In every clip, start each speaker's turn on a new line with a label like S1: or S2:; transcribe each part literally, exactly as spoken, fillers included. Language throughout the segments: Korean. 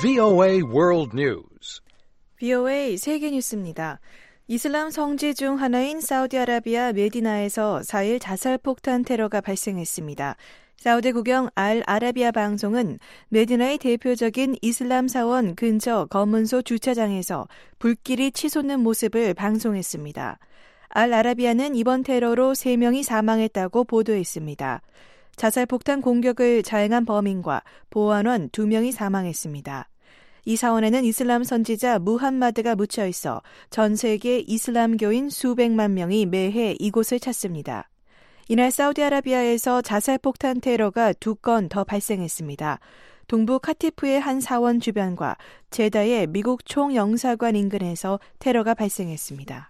S1: 브이오에이 World News.
S2: 브이오에이 세계 뉴스입니다. 이슬람 성지 중 하나인 사우디아라비아 메디나에서 사 일 자살폭탄 테러가 발생했습니다. 사우디 국영 알 아라비아 방송은 메디나의 대표적인 이슬람 사원 근처 검은소 주차장에서 불길이 치솟는 모습을 방송했습니다. 알 아라비아는 이번 테러로 세 명이 사망했다고 보도했습니다. 자살폭탄 공격을 자행한 범인과 보안원 두 명이 사망했습니다. 이 사원에는 이슬람 선지자 무함마드가 묻혀 있어 전 세계 이슬람교인 수백만 명이 매해 이곳을 찾습니다. 이날 사우디아라비아에서 자살폭탄 테러가 두 건 더 발생했습니다. 동부 카티프의 한 사원 주변과 제다의 미국 총영사관 인근에서 테러가 발생했습니다.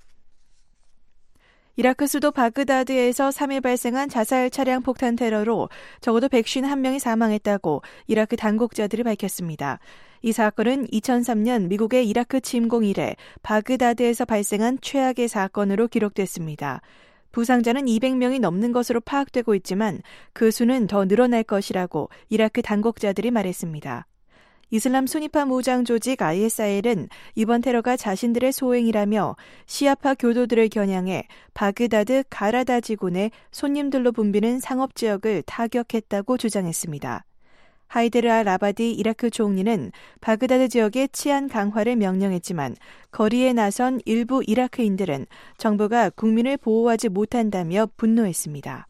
S2: 이라크 수도 바그다드에서 삼 일 발생한 자살 차량 폭탄 테러로 적어도 백오십일 명이 사망했다고 이라크 당국자들이 밝혔습니다. 이 사건은 이천삼 년 미국의 이라크 침공 이래 바그다드에서 발생한 최악의 사건으로 기록됐습니다. 부상자는 이백 명이 넘는 것으로 파악되고 있지만 그 수는 더 늘어날 것이라고 이라크 당국자들이 말했습니다. 이슬람 순위파 무장 조직 아이에스아이엘은 이번 테러가 자신들의 소행이라며 시아파 교도들을 겨냥해 바그다드 가라다 지군의 손님들로 붐비는 상업지역을 타격했다고 주장했습니다. 하이데르 알 아바디 이라크 총리는 바그다드 지역의 치안 강화를 명령했지만 거리에 나선 일부 이라크인들은 정부가 국민을 보호하지 못한다며 분노했습니다.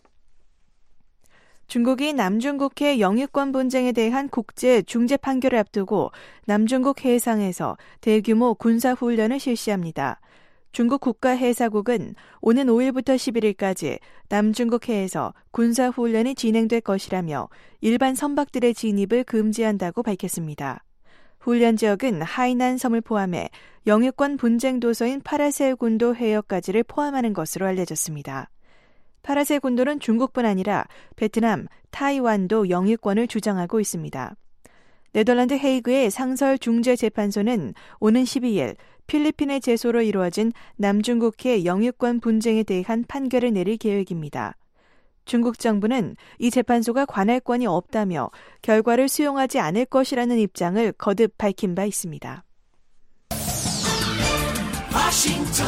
S2: 중국이 남중국해 영유권 분쟁에 대한 국제 중재 판결을 앞두고 남중국 해상에서 대규모 군사훈련을 실시합니다. 중국 국가해사국은 오는 오 일부터 십일 일까지 남중국 해에서 군사훈련이 진행될 것이라며 일반 선박들의 진입을 금지한다고 밝혔습니다. 훈련 지역은 하이난 섬을 포함해 영유권 분쟁 도서인 파라셀 군도 해역까지를 포함하는 것으로 알려졌습니다. 파라셀 군도는 중국뿐 아니라 베트남, 타이완도 영유권을 주장하고 있습니다. 네덜란드 헤이그의 상설중재재판소는 오는 십이 일 필리핀의 제소로 이루어진 남중국해 영유권 분쟁에 대한 판결을 내릴 계획입니다. 중국 정부는 이 재판소가 관할권이 없다며 결과를 수용하지 않을 것이라는 입장을 거듭 밝힌 바 있습니다.
S3: 워싱턴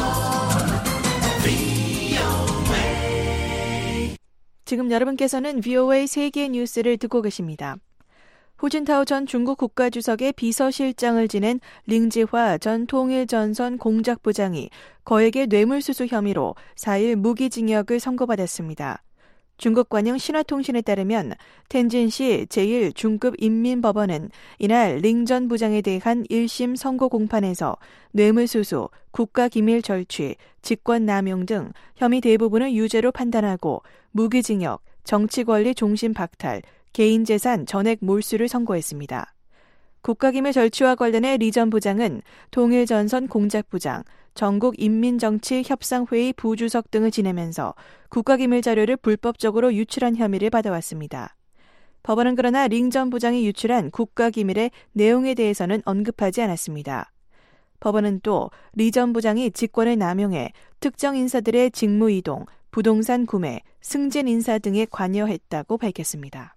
S3: 브이오에이.
S2: 지금 여러분께서는 브이오에이 세계 뉴스를 듣고 계십니다. 후진타오 전 중국 국가주석의 비서실장을 지낸 링지화 전 통일전선 공작부장이 거액의 뇌물수수 혐의로 사 일 무기징역을 선고받았습니다. 중국 관영 신화통신에 따르면 텐진시 제일 중급 인민법원은 이날 링 전 부장에 대한 일 심 선고 공판에서 뇌물수수, 국가기밀 절취, 직권남용 등 혐의 대부분을 유죄로 판단하고 무기징역, 정치권리 종신 박탈, 개인재산 전액 몰수를 선고했습니다. 국가기밀 절취와 관련해 리 전 부장은 통일전선 공작부장, 전국인민정치협상회의 부주석 등을 지내면서 국가기밀 자료를 불법적으로 유출한 혐의를 받아왔습니다. 법원은 그러나 링 전 부장이 유출한 국가기밀의 내용에 대해서는 언급하지 않았습니다. 법원은 또 리 전 부장이 직권을 남용해 특정 인사들의 직무이동, 부동산 구매, 승진 인사 등에 관여했다고 밝혔습니다.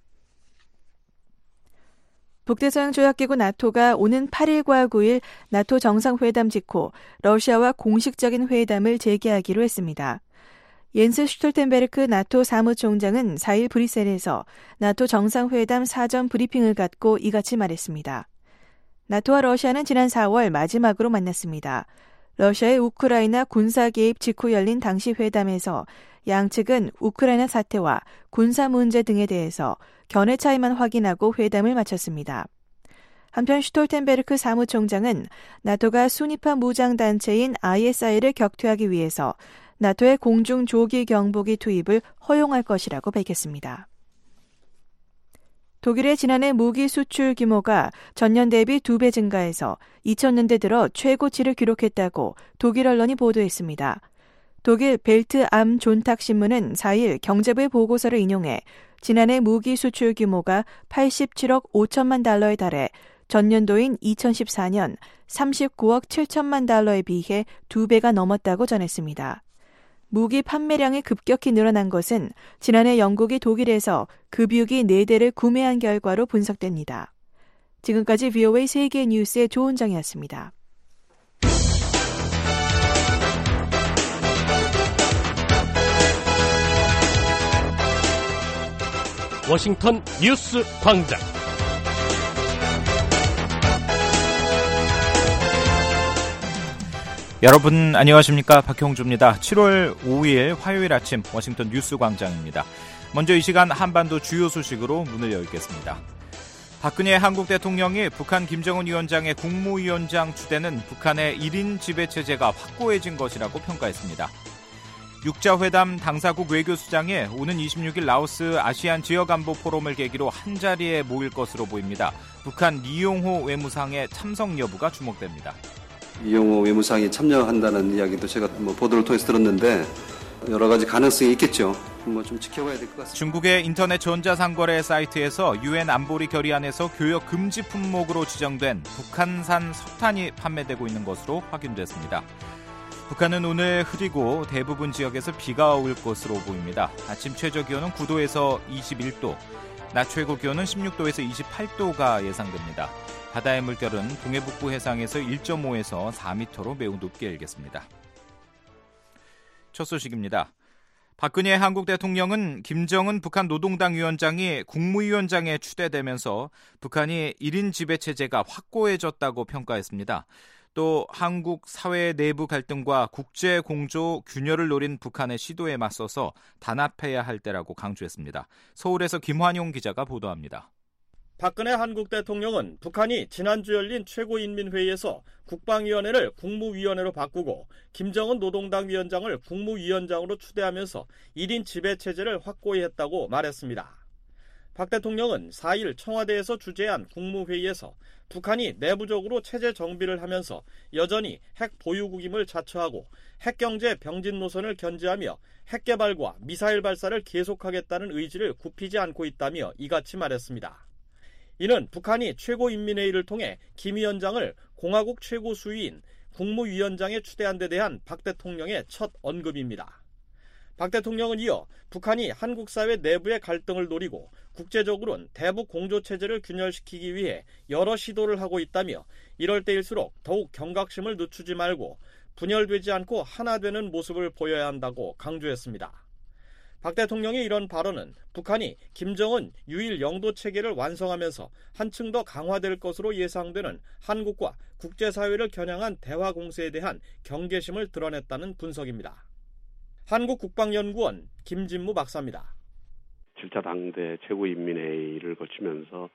S2: 북대서양조약기구 나토가 오는 팔 일과 구 일 나토 정상회담 직후 러시아와 공식적인 회담을 재개하기로 했습니다. 옌스 슈톨텐베르크 나토 사무총장은 사 일 브뤼셀에서 나토 정상회담 사전 브리핑을 갖고 이같이 말했습니다. 나토와 러시아는 지난 사월 마지막으로 만났습니다. 러시아의 우크라이나 군사 개입 직후 열린 당시 회담에서 양측은 우크라이나 사태와 군사 문제 등에 대해서 견해 차이만 확인하고 회담을 마쳤습니다. 한편 슈톨텐베르크 사무총장은 나토가 순위파 무장단체인 아이에스아이를 격퇴하기 위해서 나토의 공중조기 경보기 투입을 허용할 것이라고 밝혔습니다. 독일의 지난해 무기 수출 규모가 전년 대비 두 배 증가해서 이천 년대 들어 최고치를 기록했다고 독일 언론이 보도했습니다. 독일 벨트 암 존탁 신문은 사 일 경제부의 보고서를 인용해 지난해 무기 수출 규모가 팔십칠억 오천만 달러에 달해 전년도인 이천십사 년 삼십구억 칠천만 달러에 비해 두 배가 넘었다고 전했습니다. 무기 판매량이 급격히 늘어난 것은 지난해 영국이 독일에서 급유기 네 대를 구매한 결과로 분석됩니다. 지금까지 브이오에이 세계 뉴스의 조은정이었습니다.
S1: 워싱턴 뉴스 광장.
S3: 여러분 안녕하십니까? 박형주입니다. 칠월 오일 화요일 아침 워싱턴 뉴스 광장입니다. 먼저 이 시간 한반도 주요 소식으로 문을 열겠습니다. 박근혜 한국 대통령이 북한 김정은 위원장의 국무위원장 추대는 북한의 일 인 지배체제가 확고해진 것이라고 평가했습니다. 육자회담 당사국 외교수장이 오는 이십육일 라오스 아시안 지역안보 포럼을 계기로 한자리에 모일 것으로 보입니다. 북한 리용호 외무상의 참석 여부가 주목됩니다.
S4: 이용호 외무상이 참여한다는 이야기도 제가 뭐 보도를 통해서 들었는데 여러 가지 가능성이 있겠죠. 뭐 좀 지켜봐야 될 것 같습니다.
S3: 중국의 인터넷 전자상거래 사이트에서 유엔 안보리 결의안에서 교역 금지 품목으로 지정된 북한산 석탄이 판매되고 있는 것으로 확인됐습니다. 북한은 오늘 흐리고 대부분 지역에서 비가 올 것으로 보입니다. 아침 최저기온은 구 도에서 이십일 도, 낮 최고기온은 십육 도에서 이십팔 도가 예상됩니다. 바다의 물결은 동해북부 해상에서 일 점 오에서 사 미터로 매우 높게 일겠습니다. 첫 소식입니다. 박근혜 한국 대통령은 김정은 북한 노동당 위원장이 국무위원장에 추대되면서 북한이 일 인 지배체제가 확고해졌다고 평가했습니다. 또 한국 사회 내부 갈등과 국제 공조 균열을 노린 북한의 시도에 맞서서 단합해야 할 때라고 강조했습니다. 서울에서 김환용 기자가 보도합니다.
S5: 박근혜 한국 대통령은 북한이 지난주 열린 최고인민회의에서 국방위원회를 국무위원회로 바꾸고 김정은 노동당 위원장을 국무위원장으로 추대하면서 일 인 지배체제를 확고히 했다고 말했습니다. 박 대통령은 사일 청와대에서 주재한 국무회의에서 북한이 내부적으로 체제 정비를 하면서 여전히 핵 보유국임을 자처하고 핵경제 병진 노선을 견지하며 핵개발과 미사일 발사를 계속하겠다는 의지를 굽히지 않고 있다며 이같이 말했습니다. 이는 북한이 최고인민회의를 통해 김 위원장을 공화국 최고 수위인 국무위원장에 추대한 데 대한 박 대통령의 첫 언급입니다. 박 대통령은 이어 북한이 한국 사회 내부의 갈등을 노리고 국제적으로는 대북 공조체제를 균열시키기 위해 여러 시도를 하고 있다며 이럴 때일수록 더욱 경각심을 늦추지 말고 분열되지 않고 하나 되는 모습을 보여야 한다고 강조했습니다. 박 대통령의 이런 발언은 북한이 김정은 유일 영도 체계를 완성하면서 한층 더 강화될 것으로 예상되는 한국과 국제사회를 겨냥한 대화 공세에 대한 경계심을 드러냈다는 분석입니다. 한국국방연구원 김진무 박사입니다.
S6: 칠 차 당대 최고인민회의를 거치면서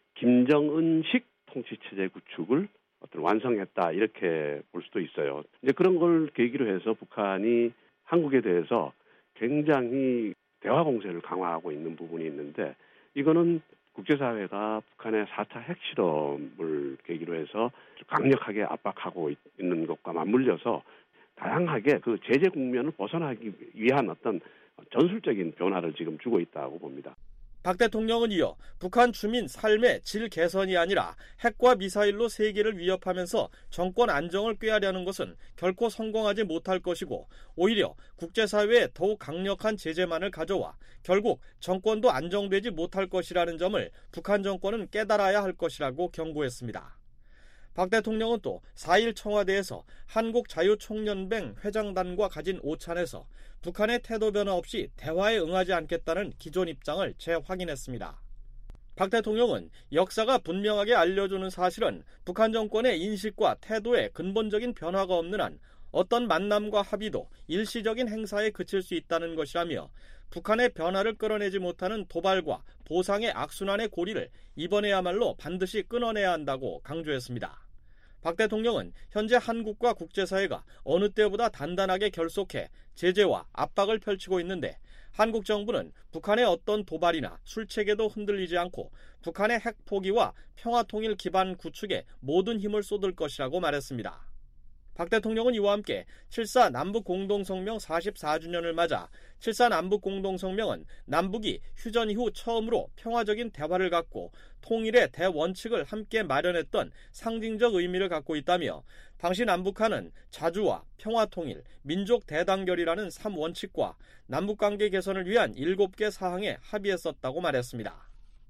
S6: 김정은식 통치체제 구축을 어떤 완성했다 이렇게 볼 수도 있어요. 이제 그런 걸 계기로 해서 북한이 한국에 대해서 굉장히 대화 공세를 강화하고 있는 부분이 있는데 이거는 국제사회가 북한의 사 차 핵실험을 계기로 해서 강력하게 압박하고 있는 것과 맞물려서 다양하게 그 제재 국면을 벗어나기 위한 어떤 전술적인 변화를 지금 주고 있다고 봅니다.
S5: 박 대통령은 이어 북한 주민 삶의 질 개선이 아니라 핵과 미사일로 세계를 위협하면서 정권 안정을 꾀하려는 것은 결코 성공하지 못할 것이고 오히려 국제사회에 더욱 강력한 제재만을 가져와 결국 정권도 안정되지 못할 것이라는 점을 북한 정권은 깨달아야 할 것이라고 경고했습니다. 박 대통령은 또 사일 청와대에서 한국자유총연맹 회장단과 가진 오찬에서 북한의 태도 변화 없이 대화에 응하지 않겠다는 기존 입장을 재확인했습니다. 박 대통령은 역사가 분명하게 알려주는 사실은 북한 정권의 인식과 태도에 근본적인 변화가 없는 한 어떤 만남과 합의도 일시적인 행사에 그칠 수 있다는 것이라며 북한의 변화를 끌어내지 못하는 도발과 보상의 악순환의 고리를 이번에야말로 반드시 끊어내야 한다고 강조했습니다. 박 대통령은 현재 한국과 국제사회가 어느 때보다 단단하게 결속해 제재와 압박을 펼치고 있는데 한국 정부는 북한의 어떤 도발이나 술책에도 흔들리지 않고 북한의 핵 포기와 평화통일 기반 구축에 모든 힘을 쏟을 것이라고 말했습니다. 박 대통령은 이와 함께 칠사 남북공동성명 사십사 주년을 맞아 칠사 남북공동성명은 남북이 휴전 이후 처음으로 평화적인 대화를 갖고 통일의 대원칙을 함께 마련했던 상징적 의미를 갖고 있다며 당시 남북한은 자주와 평화통일, 민족 대단결이라는 삼 원칙과 남북관계 개선을 위한 일곱 개 사항에 합의했었다고 말했습니다.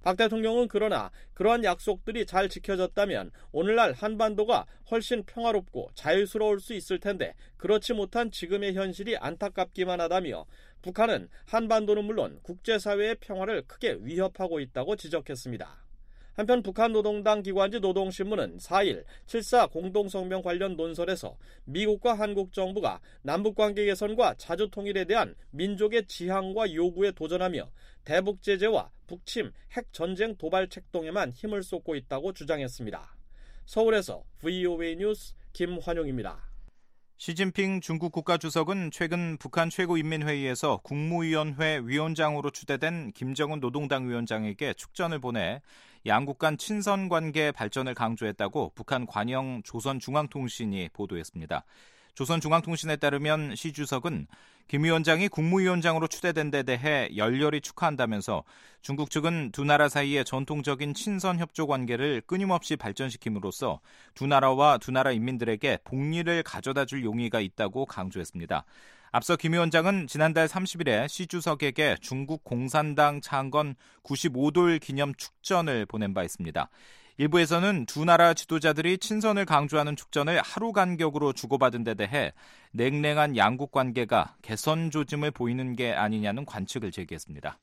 S5: 박 대통령은 그러나 그러한 약속들이 잘 지켜졌다면 오늘날 한반도가 훨씬 평화롭고 자유스러울 수 있을 텐데 그렇지 못한 지금의 현실이 안타깝기만 하다며 북한은 한반도는 물론 국제사회의 평화를 크게 위협하고 있다고 지적했습니다. 한편 북한 노동당 기관지 노동신문은 사 일 칠사 공동성명 관련 논설에서 미국과 한국 정부가 남북관계 개선과 자주통일에 대한 민족의 지향과 요구에 도전하며 대북 제재와 북침, 핵 전쟁 도발 책동에만 힘을 쏟고 있다고 주장했습니다. 서울에서 브이오에이 뉴스 김환용입니다.
S3: 시진핑 중국 국가주석은 최근 북한 최고인민회의에서 국무위원회 위원장으로 추대된 김정은 노동당 위원장에게 축전을 보내 양국 간 친선 관계 발전을 강조했다고 북한 관영 조선중앙통신이 보도했습니다. 조선중앙통신에 따르면 시 주석은 김 위원장이 국무위원장으로 추대된 데 대해 열렬히 축하한다면서 중국 측은 두 나라 사이의 전통적인 친선 협조 관계를 끊임없이 발전시킴으로써 두 나라와 두 나라 인민들에게 복리를 가져다 줄 용의가 있다고 강조했습니다. 앞서 김 위원장은 지난달 삼십일에 시 주석에게 중국 공산당 창건 구십오 돌 기념 축전을 보낸 바 있습니다. 일부에서는 두 나라 지도자들이 친선을 강조하는 축전을 하루 간격으로 주고받은 데 대해 냉랭한 양국 관계가 개선 조짐을 보이는 게 아니냐는 관측을 제기했습니다.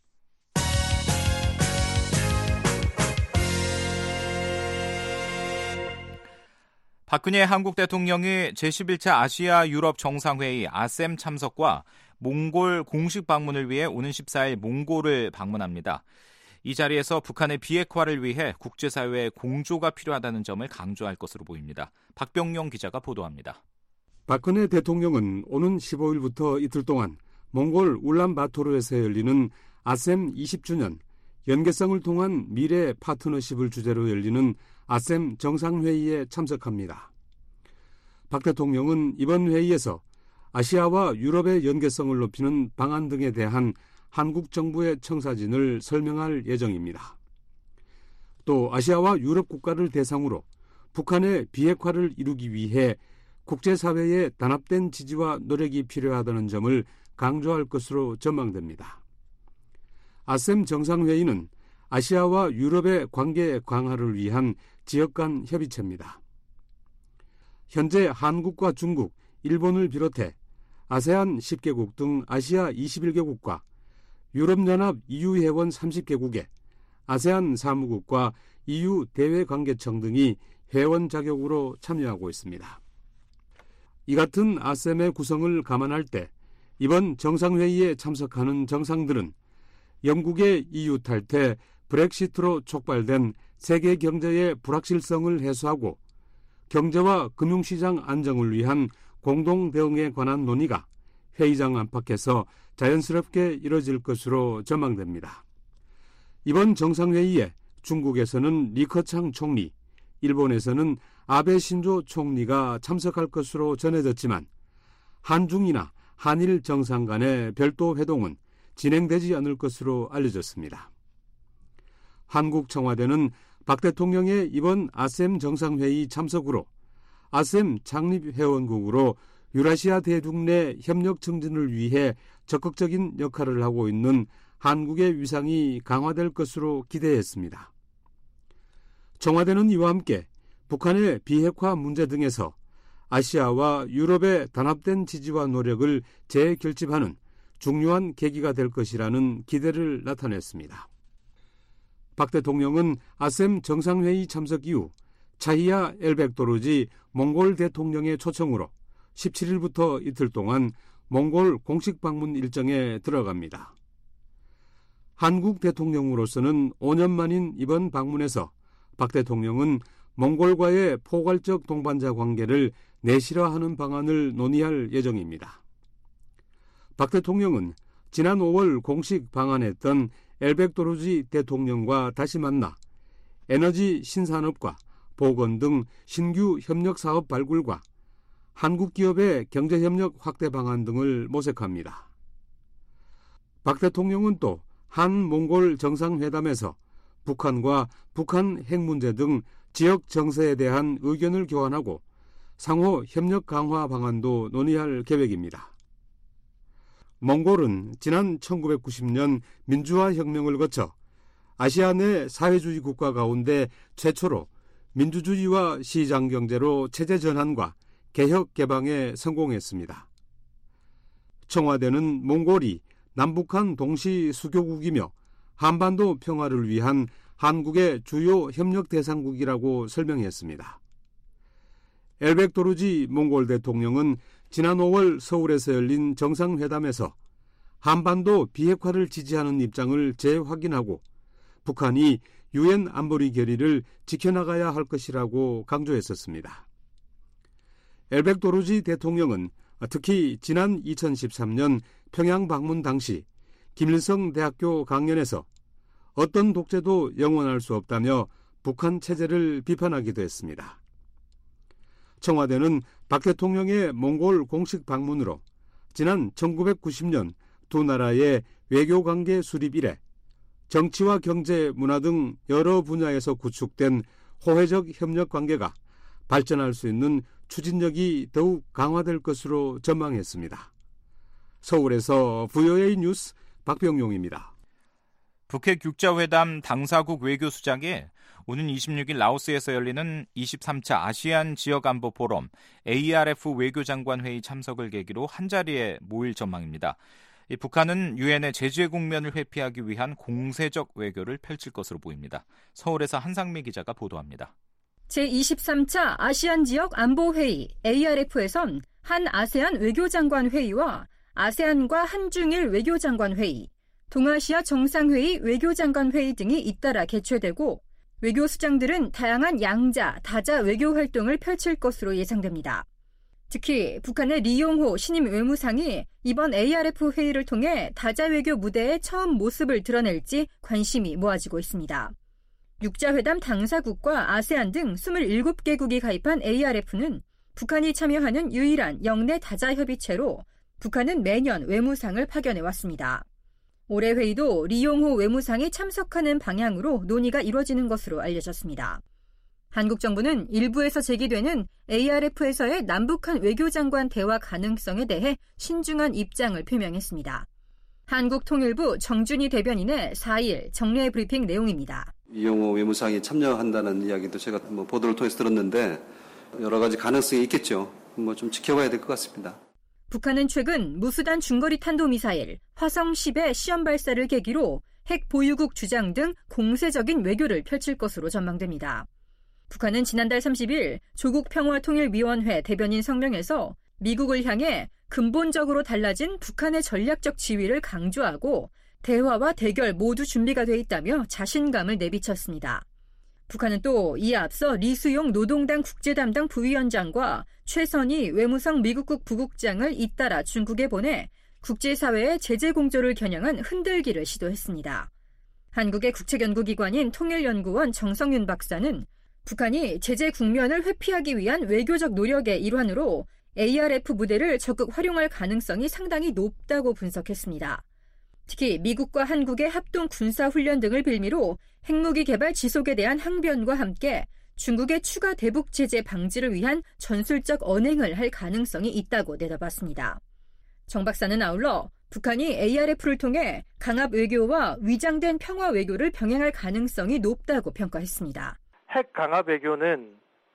S3: 박근혜 한국 대통령이 제십일 차 아시아 유럽 정상회의 아셈 참석과 몽골 공식 방문을 위해 오는 십사 일 몽골을 방문합니다. 이 자리에서 북한의 비핵화를 위해 국제사회의 공조가 필요하다는 점을 강조할 것으로 보입니다. 박병용 기자가 보도합니다.
S7: 박근혜 대통령은 오는 십오 일부터 이틀 동안 몽골 울란바토르에서 열리는 아셈 이십 주년 연계성을 통한 미래 파트너십을 주제로 열리는 아셈 정상회의에 참석합니다. 박 대통령은 이번 회의에서 아시아와 유럽의 연계성을 높이는 방안 등에 대한 한국 정부의 청사진을 설명할 예정입니다. 또 아시아와 유럽 국가를 대상으로 북한의 비핵화를 이루기 위해 국제사회의 단합된 지지와 노력이 필요하다는 점을 강조할 것으로 전망됩니다. 아셈 정상회의는 아시아와 유럽의 관계 강화를 위한 지역 간 협의체입니다. 현재 한국과 중국, 일본을 비롯해 아세안 십 개국 등 아시아 이십일 개국과 유럽연합 이유 회원 삼십 개국에 아세안 사무국과 이유 대외관계청 등이 회원 자격으로 참여하고 있습니다. 이 같은 아셈의 구성을 감안할 때 이번 정상회의에 참석하는 정상들은 영국의 이유 탈퇴, 브렉시트로 촉발된 세계 경제의 불확실성을 해소하고 경제와 금융시장 안정을 위한 공동 대응에 관한 논의가 회의장 안팎에서 자연스럽게 이뤄질 것으로 전망됩니다. 이번 정상회의에 중국에서는 리커창 총리, 일본에서는 아베 신조 총리가 참석할 것으로 전해졌지만 한중이나 한일 정상 간의 별도 회동은 진행되지 않을 것으로 알려졌습니다. 한국 청와대는 박 대통령의 이번 아셈 정상회의 참석으로 아셈 창립회원국으로 유라시아 대륙 내 협력 증진을 위해 적극적인 역할을 하고 있는 한국의 위상이 강화될 것으로 기대했습니다. 청와대는 이와 함께 북한의 비핵화 문제 등에서 아시아와 유럽의 단합된 지지와 노력을 재결집하는 중요한 계기가 될 것이라는 기대를 나타냈습니다. 박 대통령은 아셈 정상회의 참석 이후 차히야 엘백도르지 몽골 대통령의 초청으로 십칠 일부터 이틀 동안 몽골 공식 방문 일정에 들어갑니다. 한국 대통령으로서는 오 년 만인 이번 방문에서 박 대통령은 몽골과의 포괄적 동반자 관계를 내실화하는 방안을 논의할 예정입니다. 박 대통령은 지난 오월 공식 방한했던 엘백도르지 대통령과 다시 만나 에너지 신산업과 보건 등 신규 협력사업 발굴과 한국 기업의 경제협력 확대 방안 등을 모색합니다. 박 대통령은 또 한몽골 정상회담에서 북한과 북한 핵 문제 등 지역 정세에 대한 의견을 교환하고 상호 협력 강화 방안도 논의할 계획입니다. 몽골은 지난 천구백구십 년 민주화 혁명을 거쳐 아시아 내 사회주의 국가 가운데 최초로 민주주의와 시장 경제로 체제 전환과 개혁 개방에 성공했습니다. 청와대는 몽골이 남북한 동시 수교국이며 한반도 평화를 위한 한국의 주요 협력 대상국이라고 설명했습니다. 엘백 도르지 몽골 대통령은 지난 오월 서울에서 열린 정상회담에서 한반도 비핵화를 지지하는 입장을 재확인하고 북한이 유엔 안보리 결의를 지켜나가야 할 것이라고 강조했었습니다. 엘백 도르지 대통령은 특히 지난 이천십삼 년 평양 방문 당시 김일성 대학교 강연에서 어떤 독재도 영원할 수 없다며 북한 체제를 비판하기도 했습니다. 청와대는 박 대통령의 몽골 공식 방문으로 지난 천구백구십 년 두 나라의 외교관계 수립 이래 정치와 경제, 문화 등 여러 분야에서 구축된 호혜적 협력 관계가 발전할 수 있는 추진력이 더욱 강화될 것으로 전망했습니다. 서울에서 브이오에이 뉴스 박병용입니다.
S3: 북핵 육자회담 당사국 외교수장이 오는 이십육 일 라오스에서 열리는 이십삼 차 아시안 지역안보 포럼 에이아르에프 외교장관 회의 참석을 계기로 한자리에 모일 전망입니다. 이 북한은 유엔의 제재 국면을 회피하기 위한 공세적 외교를 펼칠 것으로 보입니다. 서울에서 한상미 기자가 보도합니다.
S8: 제이십삼 차 아시안 지역 안보회의 에이아르에프에선 한 아세안 외교장관 회의와 아세안과 한중일 외교장관 회의, 동아시아 정상회의 외교장관 회의 등이 잇따라 개최되고 외교수장들은 다양한 양자, 다자 외교 활동을 펼칠 것으로 예상됩니다. 특히 북한의 리용호 신임 외무상이 이번 에이아르에프 회의를 통해 다자 외교 무대에 처음 모습을 드러낼지 관심이 모아지고 있습니다. 육자회담 당사국과 아세안 등 이십칠 개국이 가입한 에이아르에프는 북한이 참여하는 유일한 영내 다자 협의체로 북한은 매년 외무상을 파견해왔습니다. 올해 회의도 리용호 외무상이 참석하는 방향으로 논의가 이루어지는 것으로 알려졌습니다. 한국 정부는 일부에서 제기되는 에이아르에프에서의 남북한 외교장관 대화 가능성에 대해 신중한 입장을 표명했습니다. 한국통일부 정준희 대변인의 사 일 정례 브리핑 내용입니다.
S4: 이용호 외무상이 참여한다는 이야기도 제가 뭐 보도를 통해서 들었는데 여러 가지 가능성이 있겠죠. 뭐 좀 지켜봐야 될 것 같습니다.
S8: 북한은 최근 무수단 중거리 탄도미사일 화성 십의 시험 발사를 계기로 핵 보유국 주장 등 공세적인 외교를 펼칠 것으로 전망됩니다. 북한은 지난달 삼십 일 조국평화통일위원회 대변인 성명에서 미국을 향해 근본적으로 달라진 북한의 전략적 지위를 강조하고 대화와 대결 모두 준비가 돼 있다며 자신감을 내비쳤습니다. 북한은 또 이에 앞서 리수용 노동당 국제담당 부위원장과 최선희 외무성 미국국 부국장을 잇따라 중국에 보내 국제사회의 제재 공조를 겨냥한 흔들기를 시도했습니다. 한국의 국책연구기관인 통일연구원 정성윤 박사는 북한이 제재 국면을 회피하기 위한 외교적 노력의 일환으로 에이아르에프 무대를 적극 활용할 가능성이 상당히 높다고 분석했습니다. 특히 미국과 한국의 합동 군사훈련 등을 빌미로 핵무기 개발 지속에 대한 항변과 함께 중국의 추가 대북 제재 방지를 위한 전술적 언행을 할 가능성이 있다고 내다봤습니다. 정 박사는 아울러 북한이 에이아르에프를 통해 강압 외교와 위장된 평화 외교를 병행할 가능성이 높다고 평가했습니다.
S9: 핵 강압 외교는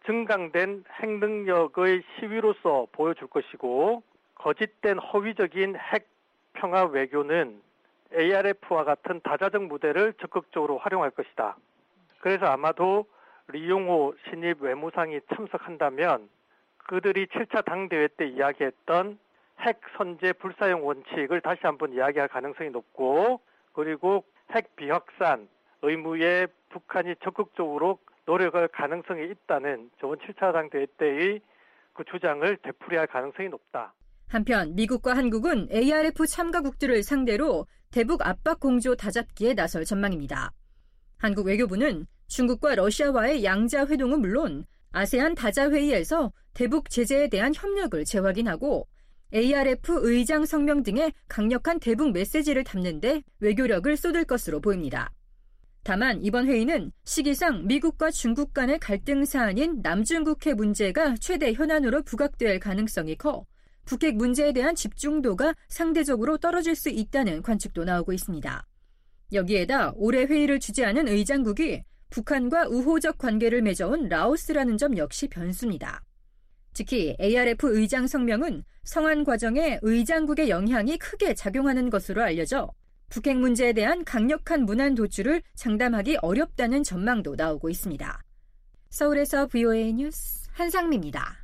S9: 증강된 핵능력의 시위로서 보여줄 것이고 거짓된 허위적인 핵 평화 외교는 에이아르에프와 같은 다자적 무대를 적극적으로 활용할 것이다. 그래서 아마도 리용호 신입 외무상이 참석한다면 그들이 칠 차 당대회 때 이야기했던 핵 선제 불사용 원칙을 다시 한번 이야기할 가능성이 높고 그리고 핵 비확산 의무에 북한이 적극적으로 노력할 가능성이 있다는 저번 칠 차 당대회 때의 그 주장을 되풀이할 가능성이 높다.
S8: 한편 미국과 한국은 에이아르에프 참가국들을 상대로 대북 압박 공조 다잡기에 나설 전망입니다. 한국 외교부는 중국과 러시아와의 양자 회동은 물론 아세안 다자 회의에서 대북 제재에 대한 협력을 재확인하고 에이아르에프 의장 성명 등의 강력한 대북 메시지를 담는 데 외교력을 쏟을 것으로 보입니다. 다만 이번 회의는 시기상 미국과 중국 간의 갈등 사안인 남중국해 문제가 최대 현안으로 부각될 가능성이 커 북핵 문제에 대한 집중도가 상대적으로 떨어질 수 있다는 관측도 나오고 있습니다. 여기에다 올해 회의를 주재하는 의장국이 북한과 우호적 관계를 맺어온 라오스라는 점 역시 변수입니다. 특히 에이알에프 의장 성명은 성안 과정에 의장국의 영향이 크게 작용하는 것으로 알려져 북핵 문제에 대한 강력한 문안 도출을 장담하기 어렵다는 전망도 나오고 있습니다. 서울에서 브이오에이 뉴스 한상미입니다.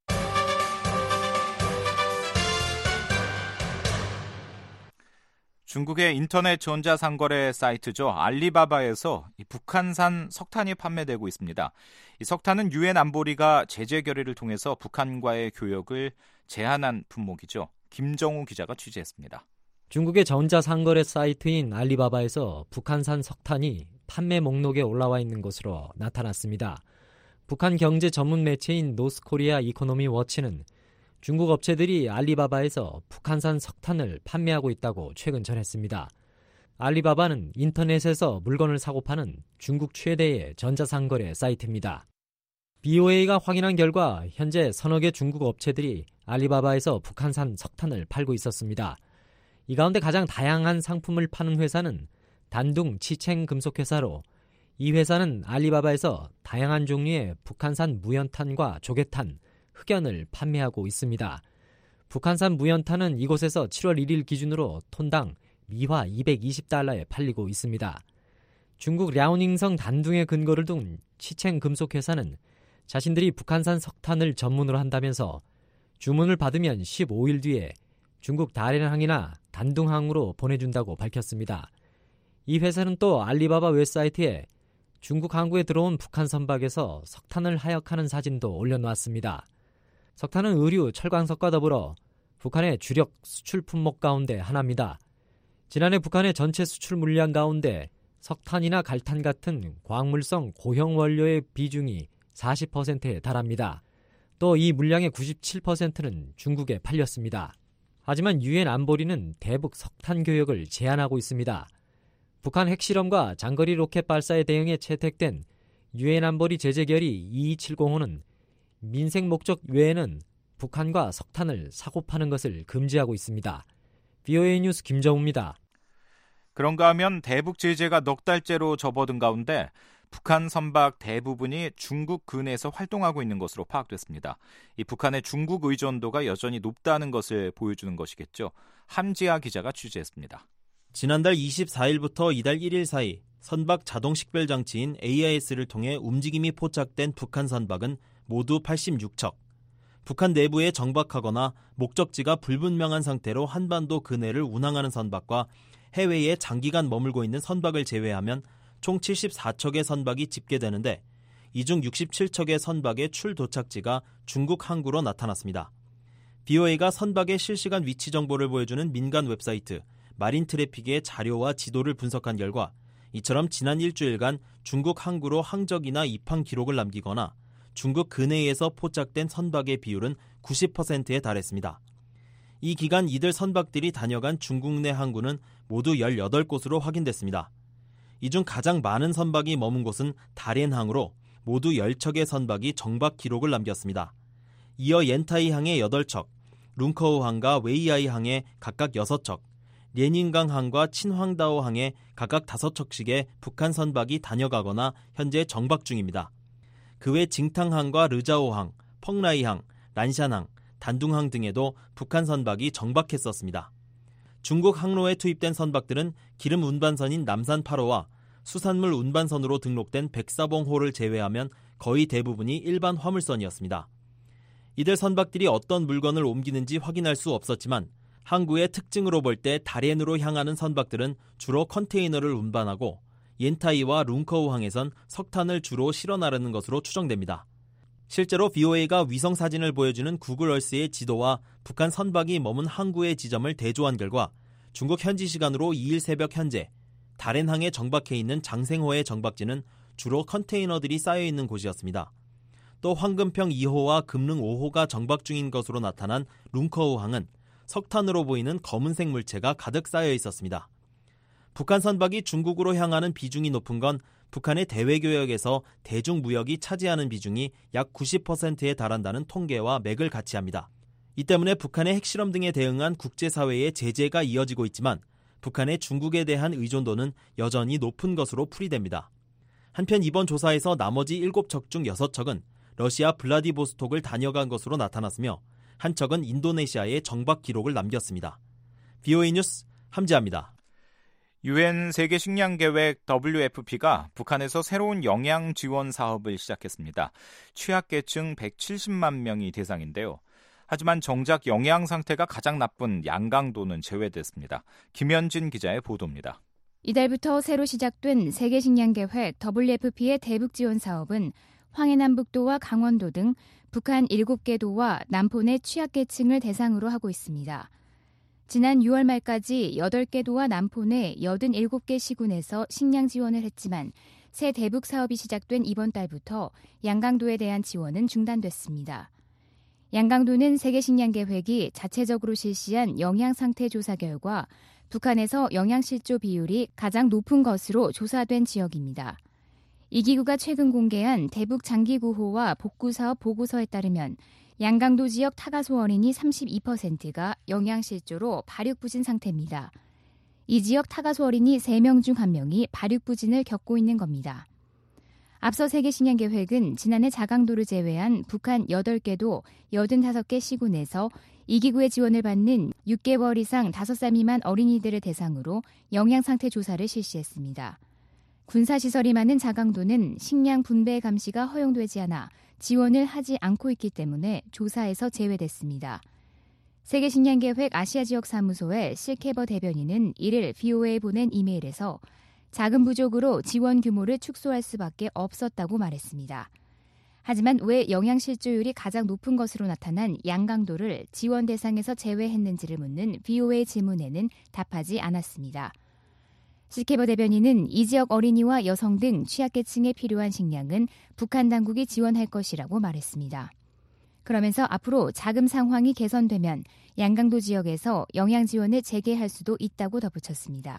S3: 중국의 인터넷 전자상거래 사이트죠. 알리바바에서 이 북한산 석탄이 판매되고 있습니다. 이 석탄은 유엔 안보리가 제재 결의를 통해서 북한과의 교역을 제한한 품목이죠. 김정우 기자가 취재했습니다.
S10: 중국의 전자상거래 사이트인 알리바바에서 북한산 석탄이 판매 목록에 올라와 있는 것으로 나타났습니다. 북한 경제 전문 매체인 노스코리아 이코노미 워치는 중국 업체들이 알리바바에서 북한산 석탄을 판매하고 있다고 최근 전했습니다. 알리바바는 인터넷에서 물건을 사고 파는 중국 최대의 전자상거래 사이트입니다. 비오에이가 확인한 결과 현재 서너 개 중국 업체들이 알리바바에서 북한산 석탄을 팔고 있었습니다. 이 가운데 가장 다양한 상품을 파는 회사는 단둥 치챈 금속회사로 이 회사는 알리바바에서 다양한 종류의 북한산 무연탄과 조개탄, 흑연을 판매하고 있습니다. 북한산 무연탄은 이곳에서 칠월 일일 기준으로 톤당 미화 이백이십 달러에 팔리고 있습니다. 중국 랴오닝성 단둥에 근거를 둔 치챈 금속회사는 자신들이 북한산 석탄을 전문으로 한다면서 주문을 받으면 십오일 뒤에 중국 다롄항이나 단둥항으로 보내준다고 밝혔습니다. 이 회사는 또 알리바바 웹사이트에 중국 항구에 들어온 북한 선박에서 석탄을 하역하는 사진도 올려놓았습니다. 석탄은 의류, 철광석과 더불어 북한의 주력 수출 품목 가운데 하나입니다. 지난해 북한의 전체 수출 물량 가운데 석탄이나 갈탄 같은 광물성 고형 원료의 비중이 사십 퍼센트에 달합니다. 또 이 물량의 구십칠 퍼센트는 중국에 팔렸습니다. 하지만 유엔 안보리는 대북 석탄 교역을 제한하고 있습니다. 북한 핵실험과 장거리 로켓 발사에 대응해 채택된 유엔 안보리 제재결의 이이칠공호는 민생 목적 외에는 북한과 석탄을 사고 파는 것을 금지하고 있습니다. 브이오에이 뉴스 김정우입니다.
S3: 그런가 하면 대북 제재가 넉 달째로 접어든 가운데 북한 선박 대부분이 중국 근해에서 활동하고 있는 것으로 파악됐습니다. 이 북한의 중국 의존도가 여전히 높다는 것을 보여주는 것이겠죠. 함지아 기자가 취재했습니다.
S11: 지난달 이십사일부터 이달 일일 사이 선박 자동 식별 장치인 에이아이에스를 통해 움직임이 포착된 북한 선박은 모두 팔십육 척. 북한 내부에 정박하거나 목적지가 불분명한 상태로 한반도 근해를 운항하는 선박과 해외에 장기간 머물고 있는 선박을 제외하면 총 칠십사 척의 선박이 집계되는데 이 중 육십칠 척의 선박의 출 도착지가 중국 항구로 나타났습니다. 비오에이가 선박의 실시간 위치 정보를 보여주는 민간 웹사이트 마린 트래픽의 자료와 지도를 분석한 결과 이처럼 지난 일주일간 중국 항구로 항적이나 입항 기록을 남기거나 중국 근해에서 포착된 선박의 비율은 구십 퍼센트에 달했습니다. 이 기간 이들 선박들이 다녀간 중국 내 항구는 모두 열여덟 곳으로 확인됐습니다. 이 중 가장 많은 선박이 머문 곳은 다롄항으로 모두 십 척의 선박이 정박 기록을 남겼습니다. 이어 옌타이항에 여덟 척, 룽커우항과 웨이아이항에 각각 여섯 척, 녜닝강항과 친황다오항에 각각 다섯 척씩의 북한 선박이 다녀가거나 현재 정박 중입니다. 그 외 징탕항과 르자오항, 펑라이항, 란샨항, 단둥항 등에도 북한 선박이 정박했었습니다. 중국 항로에 투입된 선박들은 기름 운반선인 남산 팔 호와 수산물 운반선으로 등록된 백사봉호를 제외하면 거의 대부분이 일반 화물선이었습니다. 이들 선박들이 어떤 물건을 옮기는지 확인할 수 없었지만 항구의 특징으로 볼 때 다롄으로 향하는 선박들은 주로 컨테이너를 운반하고 옌타이와 룽커우항에선 석탄을 주로 실어 나르는 것으로 추정됩니다. 실제로 비오에이가 위성사진을 보여주는 구글얼스의 지도와 북한 선박이 머문 항구의 지점을 대조한 결과 중국 현지 시간으로 이일 새벽 현재 다롄항에 정박해 있는 장생호의 정박지는 주로 컨테이너들이 쌓여있는 곳이었습니다. 또 황금평 이 호와 금릉 오 호가 정박 중인 것으로 나타난 룽커우항은 석탄으로 보이는 검은색 물체가 가득 쌓여 있었습니다. 북한 선박이 중국으로 향하는 비중이 높은 건 북한의 대외교역에서 대중무역이 차지하는 비중이 약 구십 퍼센트에 달한다는 통계와 맥을 같이 합니다. 이 때문에 북한의 핵실험 등에 대응한 국제사회의 제재가 이어지고 있지만 북한의 중국에 대한 의존도는 여전히 높은 것으로 풀이됩니다. 한편 이번 조사에서 나머지 일곱 척 중 여섯 척은 러시아 블라디보스톡을 다녀간 것으로 나타났으며 한 척은 인도네시아에 정박 기록을 남겼습니다. 브이오에이 뉴스 함지아입니다.
S3: 유엔 세계식량계획 더블유에프피가 북한에서 새로운 영양 지원 사업을 시작했습니다. 취약계층 백칠십만 명이 대상인데요. 하지만 정작 영양 상태가 가장 나쁜 양강도는 제외됐습니다. 김현진 기자의 보도입니다.
S12: 이달부터 새로 시작된 세계식량계획 더블유에프피의 대북 지원 사업은 황해남북도와 강원도 등 북한 일곱 개 도와 남포 내 취약계층을 대상으로 하고 있습니다. 지난 유월 말까지 여덟 개 도와 남포 내 팔십칠 개 시군에서 식량 지원을 했지만 새 대북 사업이 시작된 이번 달부터 양강도에 대한 지원은 중단됐습니다. 양강도는 세계식량계획이 자체적으로 실시한 영양상태 조사 결과 북한에서 영양실조 비율이 가장 높은 것으로 조사된 지역입니다. 이 기구가 최근 공개한 대북 장기구호와 복구사업 보고서에 따르면 양강도 지역 타가소 어린이 삼십이 퍼센트가 영양실조로 발육부진 상태입니다. 이 지역 타가소 어린이 세 명 중 한 명이 발육부진을 겪고 있는 겁니다. 앞서 세계식량계획은 지난해 자강도를 제외한 북한 여덟 개 도 팔십오 개 시군에서 이 기구의 지원을 받는 육 개월 이상 다섯 살 미만 어린이들을 대상으로 영양상태 조사를 실시했습니다. 군사시설이 많은 자강도는 식량 분배 감시가 허용되지 않아 지원을 하지 않고 있기 때문에 조사에서 제외됐습니다. 세계식량계획 아시아지역 사무소의 실케버 대변인은 이일 브이오에이에 보낸 이메일에서 자금 부족으로 지원 규모를 축소할 수밖에 없었다고 말했습니다. 하지만 왜 영양실조율이 가장 높은 것으로 나타난 양강도를 지원 대상에서 제외했는지를 묻는 브이오에이 질문에는 답하지 않았습니다. 실케버 대변인은 이 지역 어린이와 여성 등 취약계층에 필요한 식량은 북한 당국이 지원할 것이라고 말했습니다. 그러면서 앞으로 자금 상황이 개선되면 양강도 지역에서 영양 지원을 재개할 수도 있다고 덧붙였습니다.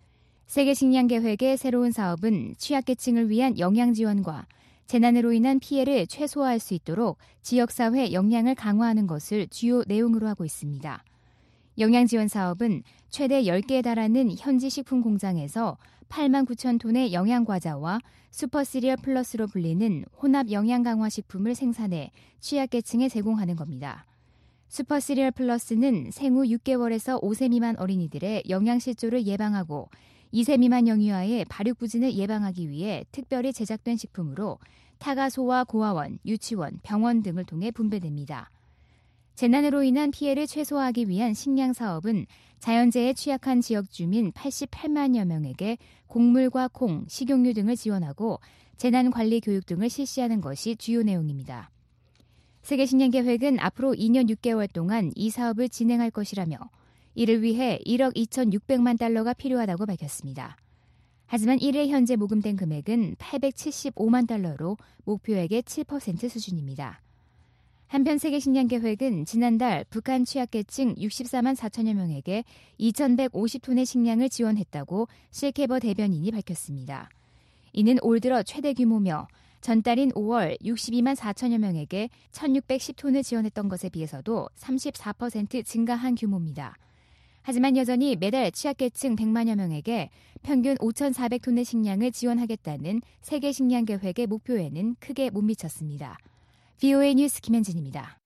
S12: 세계식량계획의 새로운 사업은 취약계층을 위한 영양 지원과 재난으로 인한 피해를 최소화할 수 있도록 지역사회 역량을 강화하는 것을 주요 내용으로 하고 있습니다. 영양지원 사업은 최대 열 개에 달하는 현지 식품 공장에서 팔만 구천 톤의 영양과자와 슈퍼시리얼 플러스로 불리는 혼합 영양 강화 식품을 생산해 취약계층에 제공하는 겁니다. 슈퍼시리얼 플러스는 생후 육 개월에서 오 세 미만 어린이들의 영양실조를 예방하고 이 세 미만 영유아의 발육부진을 예방하기 위해 특별히 제작된 식품으로 타가소와 고아원, 유치원, 병원 등을 통해 분배됩니다. 재난으로 인한 피해를 최소화하기 위한 식량 사업은 자연재해에 취약한 지역 주민 팔십팔만여 명에게 곡물과 콩, 식용유 등을 지원하고 재난관리 교육 등을 실시하는 것이 주요 내용입니다. 세계식량계획은 앞으로 이 년 육 개월 동안 이 사업을 진행할 것이라며 이를 위해 일억 이천육백만 달러가 필요하다고 밝혔습니다. 하지만 일 회 현재 모금된 금액은 팔백칠십오만 달러로 목표액의 칠 퍼센트 수준입니다. 한편 세계식량계획은 지난달 북한 취약계층 육십사만 사천여 명에게 이천백오십 톤의 식량을 지원했다고 실케버 대변인이 밝혔습니다. 이는 올 들어 최대 규모며 전달인 오월 육십이만 사천여 명에게 천육백십 톤을 지원했던 것에 비해서도 삼십사 퍼센트 증가한 규모입니다. 하지만 여전히 매달 취약계층 백만여 명에게 평균 오천사백 톤의 식량을 지원하겠다는 세계식량계획의 목표에는 크게 못 미쳤습니다. 브이오에이 뉴스 김현진입니다.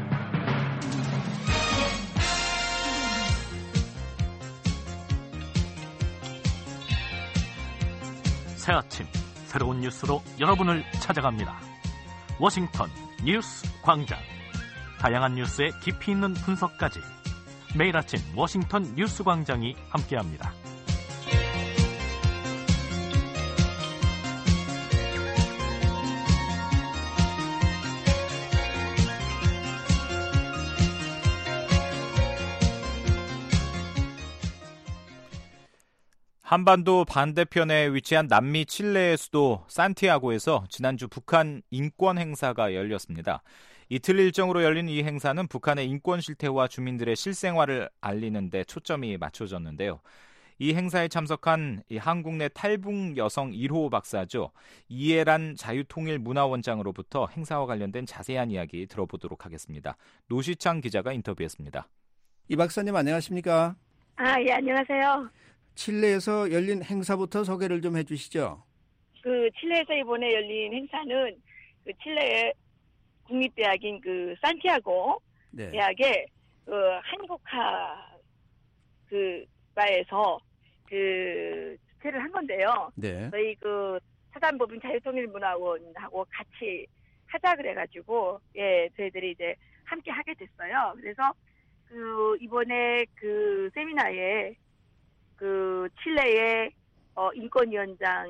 S1: 새 아침 새로운 뉴스로 여러분을 찾아갑니다. 워싱턴 뉴스 광장. 다양한 뉴스의 깊이 있는 분석까지 매일 아침 워싱턴 뉴스 광장이 함께합니다.
S3: 한반도 반대편에 위치한 남미 칠레의 수도 산티아고에서 지난주 북한 인권 행사가 열렸습니다. 이틀 일정으로 열린 이 행사는 북한의 인권 실태와 주민들의 실생활을 알리는 데 초점이 맞춰졌는데요. 이 행사에 참석한 이 한국 내 탈북 여성 일 호 박사죠. 이해란 자유통일문화원장으로부터 행사와 관련된 자세한 이야기 들어보도록 하겠습니다. 노시창 기자가 인터뷰했습니다.
S13: 이 박사님 안녕하십니까?
S14: 아, 예, 안녕하세요.
S13: 칠레에서 열린 행사부터 소개를 좀 해주시죠.
S14: 그 칠레에서 이번에 열린 행사는 그 칠레의 국립대학인 그 산티아고 네. 대학의 그 한국화 그 바에서 그 주최를 한 건데요. 네. 저희 그 사단법인 자유통일문화원하고 같이 하자 그래가지고 예 저희들이 이제 함께 하게 됐어요. 그래서 그 이번에 그 세미나에 그 칠레의 어 인권위원장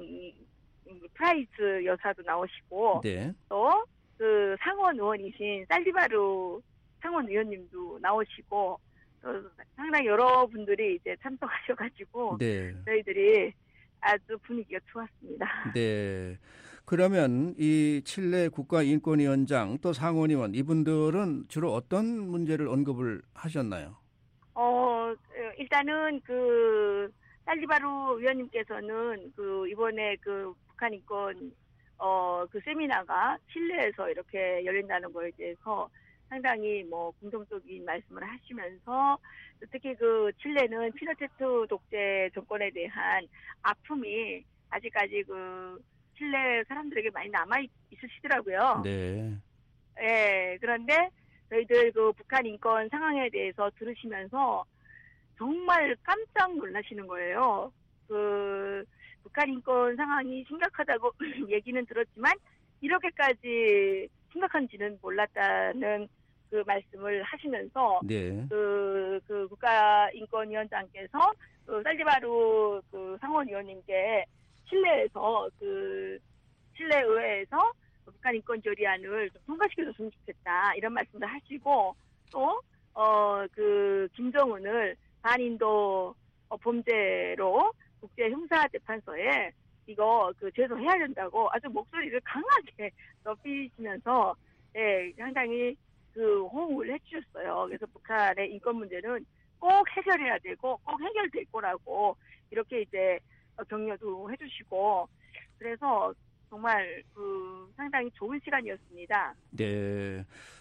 S14: 프라이스 여사도 나오시고 네. 또 그 상원 의원이신 살디바르 상원 의원님도 나오시고 또 상당히 여러분들이 이제 참석하셔가지고 네. 저희들이 아주 분위기가 좋았습니다.
S13: 네. 그러면 이 칠레 국가인권위원장 또 상원의원 이분들은 주로 어떤 문제를 언급을 하셨나요?
S14: 어 일단은 그 살디바르 위원님께서는 그 이번에 그 북한 인권 어 그 세미나가 칠레에서 이렇게 열린다는 거에 대해서 상당히 뭐 긍정적인 말씀을 하시면서 특히 그 칠레는 피노체트 독재 정권에 대한 아픔이 아직까지 그 칠레 사람들에게 많이 남아 있으시더라고요. 네. 예. 그런데 저희들 그 북한 인권 상황에 대해서 들으시면서 정말 깜짝 놀라시는 거예요. 그 북한 인권 상황이 심각하다고 얘기는 들었지만 이렇게까지 심각한지는 몰랐다는 그 말씀을 하시면서 네. 그, 그 국가인권위원장께서 그 살디바르 그 상원의원님께 칠레에서 그 칠레 의회에서 북한 인권 결의안을 좀 통과시켜줬으면 좋겠다 이런 말씀도 하시고 또 어 그 김정은을 반인도 어, 범죄로 국제 형사 재판소에 이거 그 제소해야 된다고 아주 목소리를 강하게 높이시면서 예 상당히 그 호응을 해주셨어요. 그래서 북한의 인권 문제는 꼭 해결해야 되고 꼭 해결될 거라고 이렇게 이제 격려도 해주시고 그래서 정말 그 상당히 좋은 시간이었습니다.
S13: 네,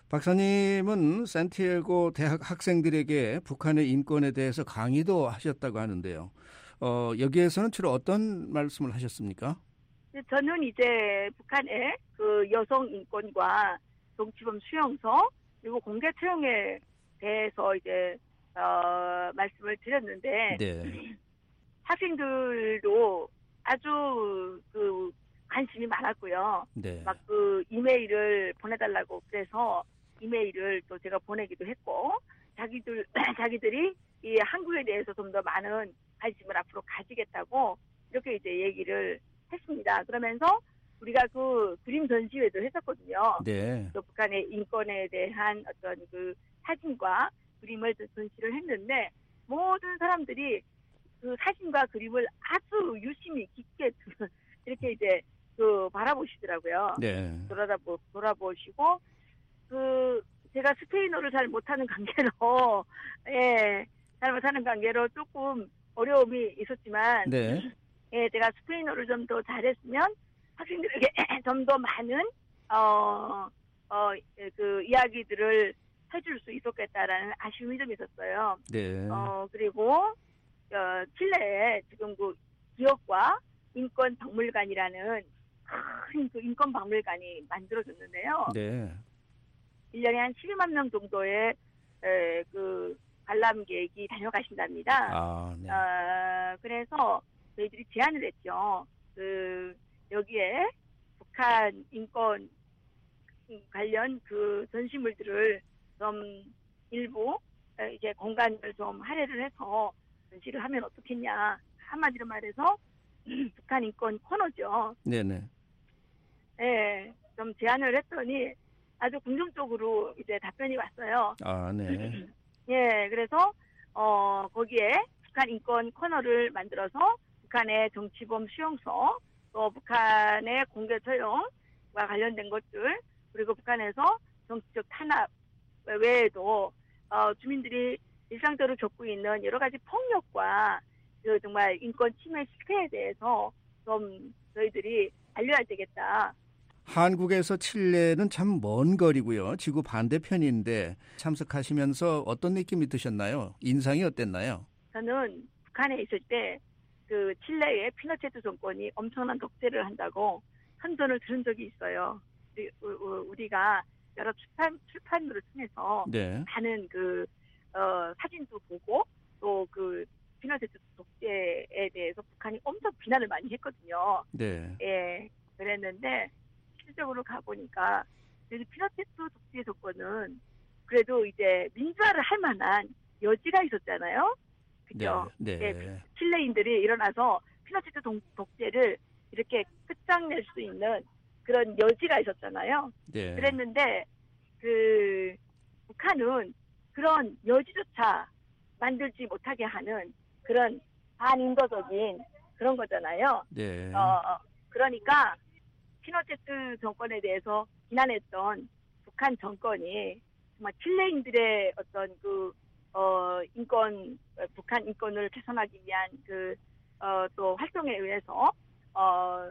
S13: 박사님은 산티아고 대학 학생들에게 북한의 인권에 대해서 강의도 하셨다고 하는데요. 어, 여기에서는 주로 어떤 말씀을 하셨습니까?
S14: 저는 이제 북한의 그 여성 인권과 정치범 수용소 그리고 공개 채용에 대해서 이제 어, 말씀을 드렸는데 네. 학생들도 아주 그 관심이 많았고요. 네. 막 그 이메일을 보내달라고 그래서 이메일을 또 제가 보내기도 했고 자기들 자기들이 이 한국에 대해서 좀 더 많은 관심을 앞으로 가지겠다고 이렇게 이제 얘기를 했습니다. 그러면서 우리가 그 그림 전시회도 했었거든요. 네. 또 북한의 인권에 대한 어떤 그 사진과 그림을 전시를 했는데 모든 사람들이 그 사진과 그림을 아주 유심히 깊게 이렇게 이제 그 바라보시더라고요. 네. 돌아보 돌아보시고 그 제가 스페인어를 잘 못하는 관계로 예, 잘 못하는 관계로 조금 어려움이 있었지만 네. 예, 제가 스페인어를 좀 더 잘했으면 학생들에게 좀 더 많은 어, 어, 그 이야기들을 해줄 수 있었겠다라는 아쉬움이 좀 있었어요. 네. 어, 그리고 어, 칠레에 지금 그 기업과 인권 박물관이라는 큰 그 인권 박물관이 만들어졌는데요. 네. 일 년에 한 십이만 명 정도의 에, 그 관람객이 다녀가신답니다. 아, 네. 어, 그래서 저희들이 제안을 했죠. 그 여기에 북한 인권 관련 그 전시물들을 좀 일부 이제 공간을 좀 할애를 해서 전시를 하면 어떻겠냐. 한마디로 말해서 북한 인권 코너죠. 네네. 네, 좀 제안을 했더니 아주 긍정적으로 이제 답변이 왔어요. 아, 네. 예, 그래서 어 거기에 북한 인권 코너를 만들어서 북한의 정치범 수용소, 또 북한의 공개 처형과 관련된 것들, 그리고 북한에서 정치적 탄압 외에도 어, 주민들이 일상적으로 겪고 있는 여러 가지 폭력과 그 정말 인권 침해 실태에 대해서 좀 저희들이 알려야 되겠다.
S13: 한국에서 칠레는 참 먼 거리고요. 지구 반대편인데 참석하시면서 어떤 느낌이 드셨나요? 인상이 어땠나요?
S14: 저는 북한에 있을 때 그 칠레의 피노체트 정권이 엄청난 독재를 한다고 선전을 들은 적이 있어요. 우리가 여러 출판 출판물을 통해서
S13: 네.
S14: 많은 그 어, 사진도 보고 또 그 피노체트 독재에 대해서 북한이 엄청 비난을 많이 했거든요.
S13: 네.
S14: 예, 그랬는데 실질적으로 가보니까 피노체트 독재 정권은 그래도 이제 민주화를 할 만한 여지가 있었잖아요. 그죠?
S13: 네. 네.
S14: 예, 칠레인들이 일어나서 피노체트 독재를 이렇게 끝장낼 수 있는 그런 여지가 있었잖아요.
S13: 네.
S14: 그랬는데 그 북한은 그런 여지조차 만들지 못하게 하는 그런 반인도적인 그런 거잖아요.
S13: 네.
S14: 어, 그러니까 피노체트 정권에 대해서 비난했던 북한 정권이 정말 칠레인들의 어떤 그 어, 인권, 북한 인권을 개선하기 위한 그, 어, 또 활동에 의해서, 어,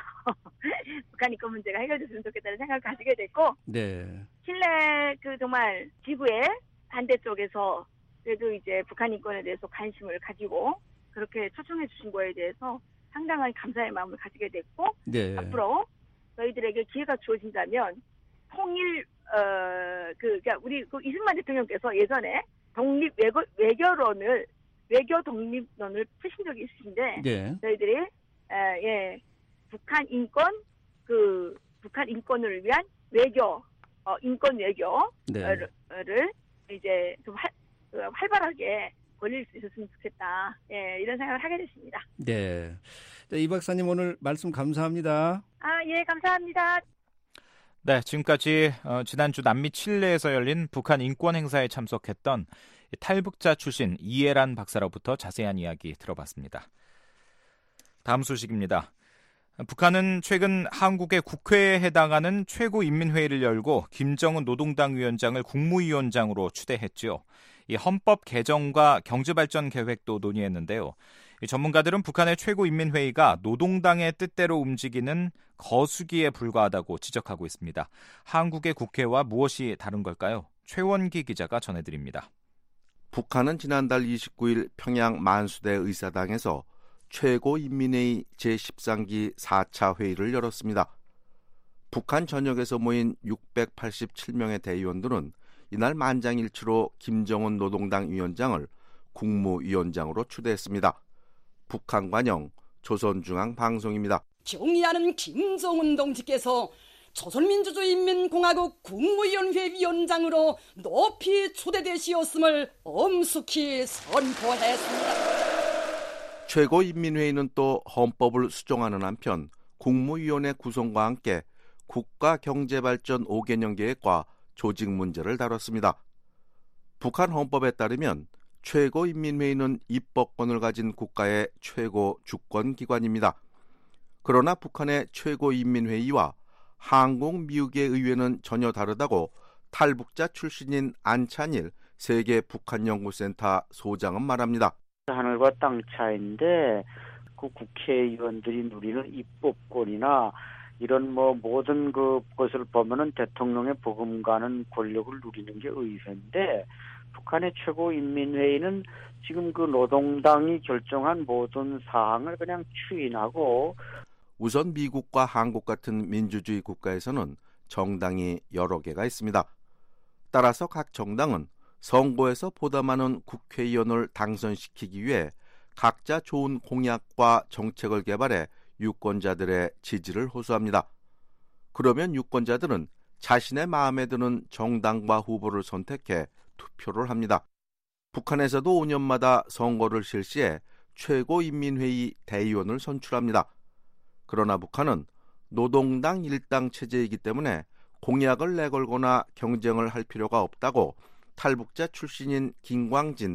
S14: 북한 인권 문제가 해결됐으면 좋겠다는 생각을 가지게 됐고,
S13: 네.
S14: 칠레 그 정말 지구의 반대쪽에서 그래도 이제 북한 인권에 대해서 관심을 가지고 그렇게 초청해 주신 거에 대해서 상당한 감사의 마음을 가지게 됐고,
S13: 네.
S14: 앞으로 저희들에게 기회가 주어진다면 통일, 어, 그, 그러니까 우리 그 이승만 대통령께서 예전에 독립 외교, 외교론을 외교 독립론을 푸신 적이 있으신데
S13: 네.
S14: 저희들이 에, 예 북한 인권 그 북한 인권을 위한 외교 어, 인권 외교를
S13: 네.
S14: 이제 좀 활, 활발하게 벌릴 수 있었으면 좋겠다. 예, 이런 생각을 하게 됐습니다.
S13: 네. 이 박사님 오늘 말씀 감사합니다.
S14: 아, 예, 감사합니다.
S3: 네, 지금까지 어, 지난주 남미 칠레에서 열린 북한 인권 행사에 참석했던 탈북자 출신 이해란 박사로부터 자세한 이야기 들어봤습니다. 다음 소식입니다. 북한은 최근 한국의 국회에 해당하는 최고인민회의를 열고 김정은 노동당 위원장을 국무위원장으로 추대했죠. 이 헌법 개정과 경제발전 계획도 논의했는데요. 전문가들은 북한의 최고인민회의가 노동당의 뜻대로 움직이는 거수기에 불과하다고 지적하고 있습니다. 한국의 국회와 무엇이 다른 걸까요? 최원기 기자가 전해드립니다.
S15: 북한은 지난달 이십구일 평양 만수대 의사당에서 최고인민회의 제십삼 기 사 차 회의를 열었습니다. 북한 전역에서 모인 육백팔십칠 명의 대의원들은 이날 만장일치로 김정은 노동당 위원장을 국무위원장으로 추대했습니다. 북한 관영 조선중앙방송입니다.
S16: 경의하는 김정은 동지께서 조선민주주의인민공화국 국무위원회 위원장으로 높이 초대되시었음을 엄숙히 선포했습니다.
S15: 최고인민회의는 또 헌법을 수정하는 한편 국무위원회 구성과 함께 국가경제발전 오 개년 계획과 조직 문제를 다뤘습니다. 북한 헌법에 따르면 최고인민회의는 입법권을 가진 국가의 최고 주권기관입니다. 그러나 북한의 최고인민회의와 한국 미국의 의회는 전혀 다르다고 탈북자 출신인 안찬일 세계 북한연구센터 소장은 말합니다.
S17: 하늘과 땅 차이인데 그 국회의원들이 누리는 입법권이나 이런 뭐 모든 그 것을 보면은 대통령의 버금가는 권력을 누리는 게 의회인데 북한의 최고인민회의는 지금 그 노동당이 결정한 모든 사항을 그냥 추인하고
S15: 우선 미국과 한국 같은 민주주의 국가에서는 정당이 여러 개가 있습니다. 따라서 각 정당은 선거에서 보다 많은 국회의원을 당선시키기 위해 각자 좋은 공약과 정책을 개발해 유권자들의 지지를 호소합니다. 그러면 유권자들은 자신의 마음에 드는 정당과 후보를 선택해 투표를 합니다. 북한에서도 오 년마다 선거를 실시해 최고인민회의 대의원을 선출합니다. 그러나 북한은 노동당 일당 체제이기 때문에 공약을 내걸거나 경쟁을 할 필요가 없다고 탈북자 출신인 김광진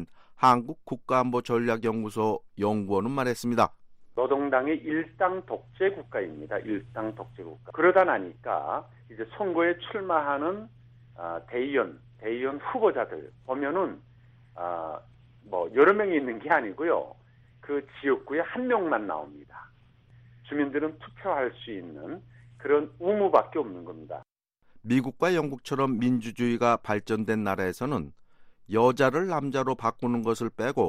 S15: 한국국가안보전략연구소 연구원은 말했습니다.
S18: 노동당이 일당 독재 국가입니다. 일당 독재 국가. 그러다 나니까 이제 선거에 출마하는 대의원, 대의원 후보자들 보면은 아, 뭐 여러 명이 있는 게 아니고요. 그 지역구에 한 명만 나옵니다. 주민들은 투표할 수 있는 그런 의무밖에 없는 겁니다.
S15: 미국과 영국처럼 민주주의가 발전된 나라에서는 여자를 남자로 바꾸는 것을 빼고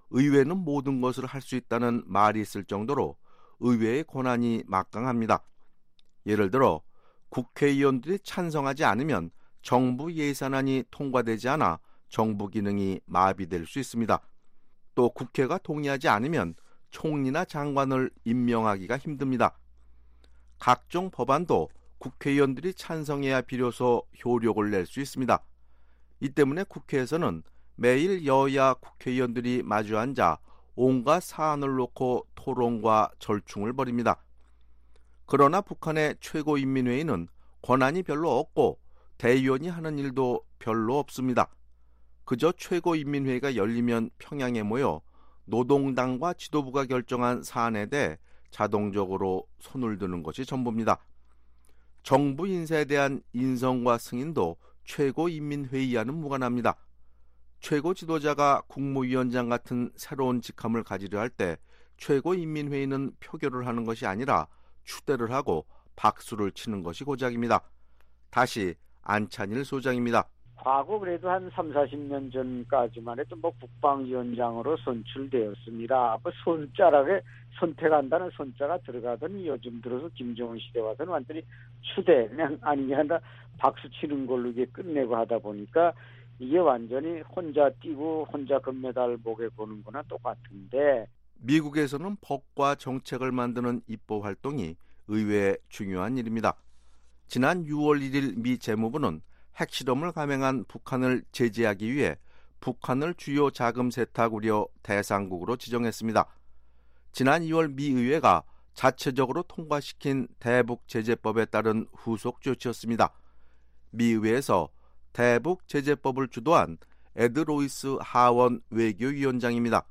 S15: 의회는 모든 것을 할 수 있다는 말이 있을 정도로 의회의 권한이 막강합니다. 예를 들어 국회의원들이 찬성하지 않으면 정부 예산안이 통과되지 않아 정부 기능이 마비될 수 있습니다. 또 국회가 동의하지 않으면 총리나 장관을 임명하기가 힘듭니다. 각종 법안도 국회의원들이 찬성해야 비로소 효력을 낼 수 있습니다. 이 때문에 국회에서는 매일 여야 국회의원들이 마주 앉아 온갖 사안을 놓고 토론과 절충을 벌입니다. 그러나 북한의 최고인민회의는 권한이 별로 없고 대의원이 하는 일도 별로 없습니다. 그저 최고인민회의가 열리면 평양에 모여 노동당과 지도부가 결정한 사안에 대해 자동적으로 손을 드는 것이 전부입니다. 정부 인사에 대한 인선과 승인도 최고인민회의와는 무관합니다. 최고 지도자가 국무위원장 같은 새로운 직함을 가지려 할 때 최고인민회의는 표결을 하는 것이 아니라 추대를 하고 박수를 치는 것이 고작입니다. 다시 안찬일 소장입니다.
S17: 과거 그래도 한 삼사십 년 전까지만 해도 뭐 국방위원장으로 선출되었습니다. 뭐 손자락에 선택한다는 손자가 들어가더니 요즘 들어서 김정은 시대 와서는 완전히 추대, 그냥 아니게 한다 박수 치는 걸로 이게 끝내고 하다 보니까 이게 완전히 혼자 뛰고 혼자 금메달 목에 거는 거나 똑같은데.
S15: 미국에서는 법과 정책을 만드는 입법 활동이 의외의 중요한 일입니다. 지난 유월 일일 미 재무부는 핵실험을 감행한 북한을 제재하기 위해 북한을 주요 자금 세탁 우려 대상국으로 지정했습니다. 지난 이월 미 의회가 자체적으로 통과시킨 대북 제재법에 따른 후속 조치였습니다. 미 의회에서 대북 제재법을 주도한 에드 로이스 하원 외교위원장입니다.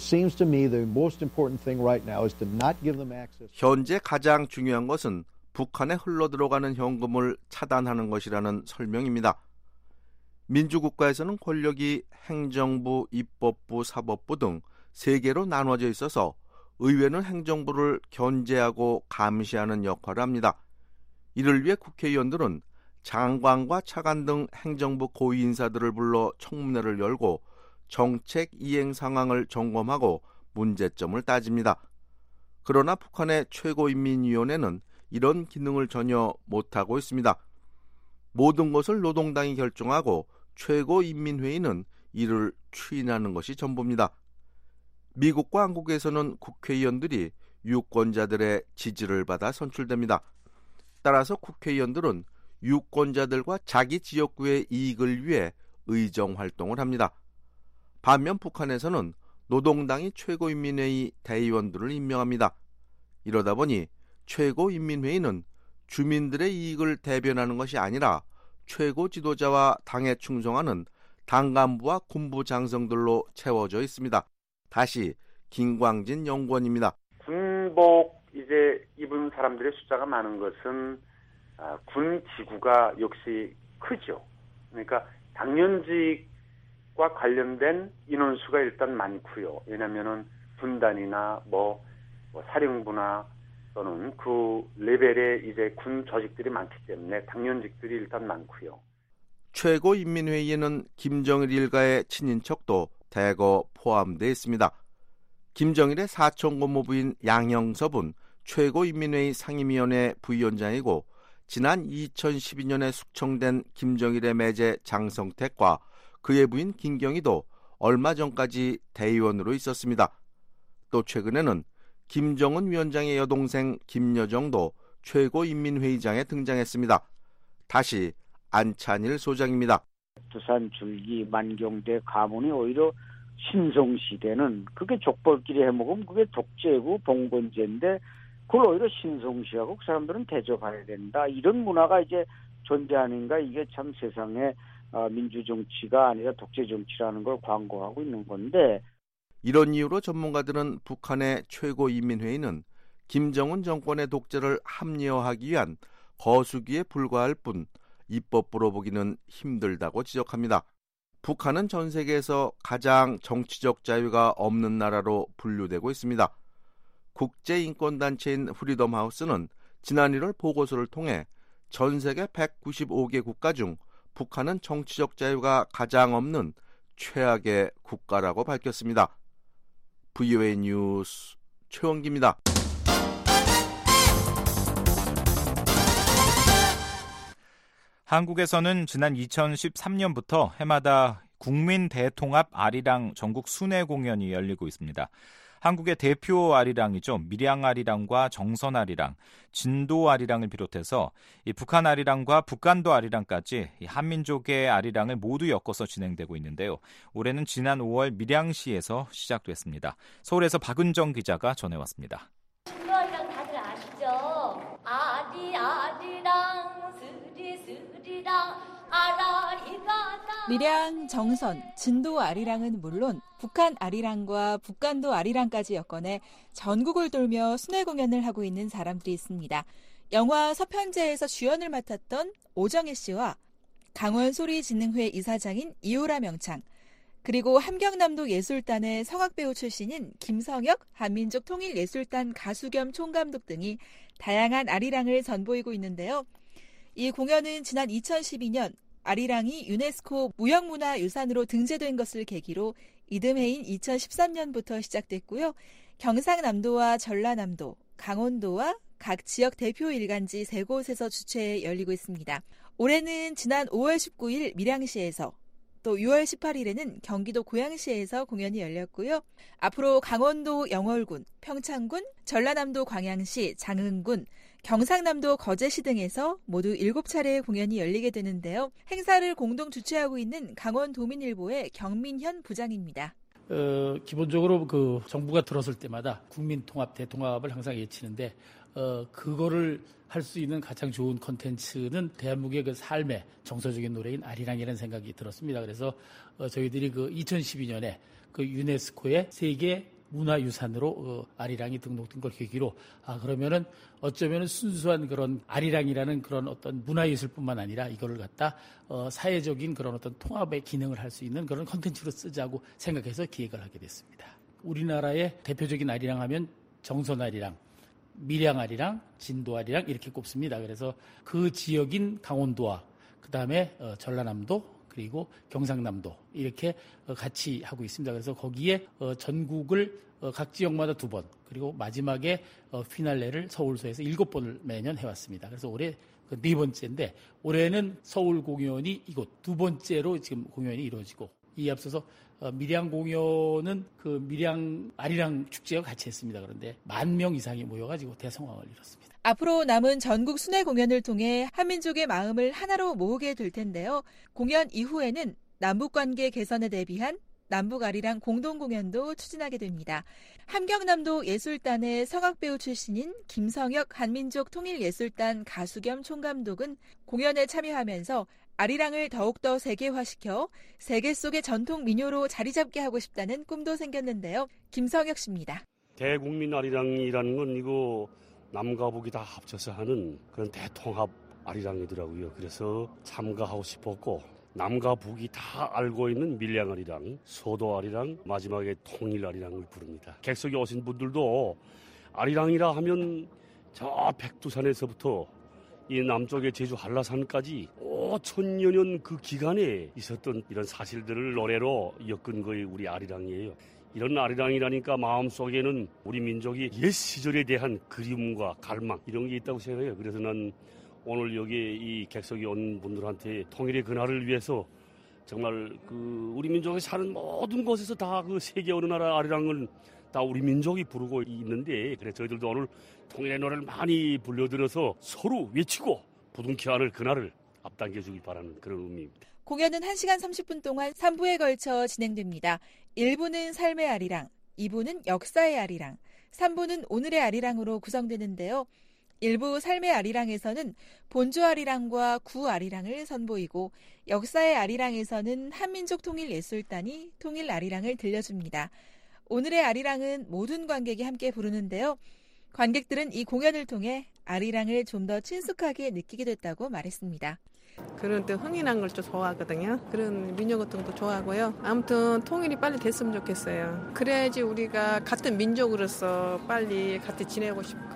S15: 현재 가장 중요한 것은 북한에 흘러들어가는 현금을 차단하는 것이라는 설명입니다. 민주국가에서는 권력이 행정부, 입법부, 사법부 등 세 개로 나눠져 있어서 의회는 행정부를 견제하고 감시하는 역할을 합니다. 이를 위해 국회의원들은 장관과 차관 등 행정부 고위 인사들을 불러 청문회를 열고 정책 이행 상황을 점검하고 문제점을 따집니다. 그러나 북한의 최고인민위원회는 이런 기능을 전혀 못하고 있습니다. 모든 것을 노동당이 결정하고 최고인민회의는 이를 추인하는 것이 전부입니다. 미국과 한국에서는 국회의원들이 유권자들의 지지를 받아 선출됩니다. 따라서 국회의원들은 유권자들과 자기 지역구의 이익을 위해 의정 활동을 합니다. 반면 북한에서는 노동당이 최고인민회의 대의원들을 임명합니다. 이러다 보니 최고인민회의는 주민들의 이익을 대변하는 것이 아니라 최고 지도자와 당에 충성하는 당 간부와 군부 장성들로 채워져 있습니다. 다시 김광진 연구원입니다.
S18: 군복 이제 입은 사람들의 숫자가 많은 것은 아, 군 지구가 역시 크죠. 그러니까 당연직과 관련된 인원수가 일단 많고요. 왜냐하면은 군단이나 뭐, 뭐 사령부나 또는 그 레벨의 이제 군 조직들이 많기 때문에 당연직들이 일단 많고요.
S15: 최고인민회의에는 김정일 일가의 친인척도 대거 포함되어 있습니다. 김정일의 사촌 고모부인 양형섭은 최고인민회의 상임위원회 부위원장이고 지난 이천십이 년에 숙청된 김정일의 매제 장성택과 그의 부인 김경희도 얼마 전까지 대의원으로 있었습니다. 또 최근에는 김정은 위원장의 여동생 김여정도 최고인민회의장에 등장했습니다. 다시 안찬일 소장입니다.
S17: 두산 줄기 만경대 가문이 오히려 신성시대는 그게 족벌끼리 해먹으면 그게 독재고 봉건제인데 그걸 오히려 신성시하고 그 사람들은 대접해야 된다. 이런 문화가 이제 존재하는가 이게 참 세상에 민주정치가 아니라 독재정치라는 걸 광고하고 있는 건데
S15: 이런 이유로 전문가들은 북한의 최고인민회의는 김정은 정권의 독재를 합리화하기 위한 거수기에 불과할 뿐 입법부로 보기는 힘들다고 지적합니다. 북한은 전 세계에서 가장 정치적 자유가 없는 나라로 분류되고 있습니다. 국제인권단체인 프리덤하우스는 지난 일월 보고서를 통해 전 세계 백구십오 개 국가 중 북한은 정치적 자유가 가장 없는 최악의 국가라고 밝혔습니다. 브이오에이 뉴스 최원기입니다.
S3: 한국에서는 지난 이천십삼 년부터 해마다 국민 대통합 아리랑 전국 순회 공연이 열리고 있습니다. 한국의 대표 아리랑이죠. 밀양 아리랑과 정선 아리랑, 진도 아리랑을 비롯해서 이 북한 아리랑과 북간도 아리랑까지 이 한민족의 아리랑을 모두 엮어서 진행되고 있는데요. 올해는 지난 오월 밀양시에서 시작됐습니다. 서울에서 박은정 기자가 전해왔습니다.
S19: 진도 아리랑 다들 아시죠? 아리 아리랑 스리 스리랑
S20: 밀양, 정선, 진도 아리랑은 물론 북한 아리랑과 북간도 아리랑까지 엮어내 전국을 돌며 순회 공연을 하고 있는 사람들이 있습니다. 영화 서편제에서 주연을 맡았던 오정혜 씨와 강원 소리진흥회 이사장인 이호라 명창, 그리고 함경남도 예술단의 성악배우 출신인 김성혁 한민족 통일예술단 가수 겸 총감독 등이 다양한 아리랑을 선보이고 있는데요. 이 공연은 지난 이천십이 년 아리랑이 유네스코 무형문화유산으로 등재된 것을 계기로 이듬해인 이천십삼 년부터 시작됐고요. 경상남도와 전라남도, 강원도와 각 지역 대표 일간지 세 곳에서 주최해 열리고 있습니다. 올해는 지난 오월 십구일 밀양시에서, 또 유월 십팔일에는 경기도 고양시에서 공연이 열렸고요. 앞으로 강원도 영월군, 평창군, 전라남도 광양시, 장흥군, 경상남도 거제시 등에서 모두 일곱 차례의 공연이 열리게 되는데요. 행사를 공동 주최하고 있는 강원도민일보의 경민현 부장입니다.
S21: 어, 기본적으로 그 정부가 들어설 때마다 국민통합, 대통합을 항상 외치는데 어, 그거를 할 수 있는 가장 좋은 콘텐츠는 대한민국의 그 삶의 정서적인 노래인 아리랑이라는 생각이 들었습니다. 그래서 어, 저희들이 그 이천십이 년에 그 유네스코의 세계 문화유산으로 어, 아리랑이 등록된 걸 계기로 아 그러면은 어쩌면은 순수한 그런 아리랑이라는 그런 어떤 문화예술뿐만 아니라 이거를 갖다 어, 사회적인 그런 어떤 통합의 기능을 할 수 있는 그런 콘텐츠로 쓰자고 생각해서 기획을 하게 됐습니다. 우리나라의 대표적인 아리랑 하면 정선 아리랑, 밀양 아리랑, 진도 아리랑 이렇게 꼽습니다. 그래서 그 지역인 강원도와 그 다음에 어, 전라남도 그리고 경상남도 이렇게 같이 하고 있습니다. 그래서 거기에 전국을 각 지역마다 두 번 그리고 마지막에 피날레를 서울소에서 일곱 번을 매년 해왔습니다. 그래서 올해 네 번째인데 올해는 서울 공연이 이곳 두 번째로 지금 공연이 이루어지고 이에 앞서서 밀양 공연은 그 밀양 아리랑 축제와 같이 했습니다. 그런데 만 명 이상이 모여가지고 대성황을 이뤘습니다.
S20: 앞으로 남은 전국 순회 공연을 통해 한민족의 마음을 하나로 모으게 될 텐데요. 공연 이후에는 남북관계 개선에 대비한 남북아리랑 공동공연도 추진하게 됩니다. 함경남도 예술단의 성악배우 출신인 김성혁 한민족 통일예술단 가수 겸 총감독은 공연에 참여하면서 아리랑을 더욱더 세계화시켜 세계 속의 전통 민요로 자리잡게 하고 싶다는 꿈도 생겼는데요. 김성혁 씨입니다.
S22: 대국민 아리랑이라는 건 이거 남과 북이 다 합쳐서 하는 그런 대통합 아리랑이더라고요. 그래서 참가하고 싶었고 남과 북이 다 알고 있는 밀양 아리랑, 소도 아리랑, 마지막에 통일 아리랑을 부릅니다. 객석에 오신 분들도 아리랑이라 하면 저 백두산에서부터 이 남쪽의 제주 한라산까지 오천여 년 그 기간에 있었던 이런 사실들을 노래로 엮은 거의 우리 아리랑이에요. 이런 아리랑이라니까 마음속에는 우리 민족이 옛 시절에 대한 그리움과 갈망 이런 게 있다고 생각해요. 그래서 난 오늘 여기 이 객석에 온 분들한테 통일의 그날을 위해서 정말 그 우리 민족이 사는 모든 곳에서 다 그 세계 어느 나라 아리랑을 다 우리 민족이 부르고 있는데 그래서 저희들도 오늘 통일의 노래를 많이 불려들어서 서로 외치고 부둥켜 안을 그날을 앞당겨주길 바라는 그런 의미입니다.
S20: 공연은 한 시간 삼십 분 동안 삼 부에 걸쳐 진행됩니다. 일 부는 삶의 아리랑, 이 부는 역사의 아리랑, 삼 부는 오늘의 아리랑으로 구성되는데요. 일부 삶의 아리랑에서는 본조 아리랑과 구 아리랑을 선보이고 역사의 아리랑에서는 한민족 통일예술단이 통일 아리랑을 들려줍니다. 오늘의 아리랑은 모든 관객이 함께 부르는데요. 관객들은 이 공연을 통해 아리랑을 좀 더 친숙하게 느끼게 됐다고 말했습니다.
S23: 그런 또 흥이난 걸 좀 좋아하거든요. 그런 민요 같은 것도 좋아하고요. 아무튼 통일이 빨리 됐으면 좋겠어요. 그래야지 우리가 같은 민족으로서 빨리 같이 지내고 싶고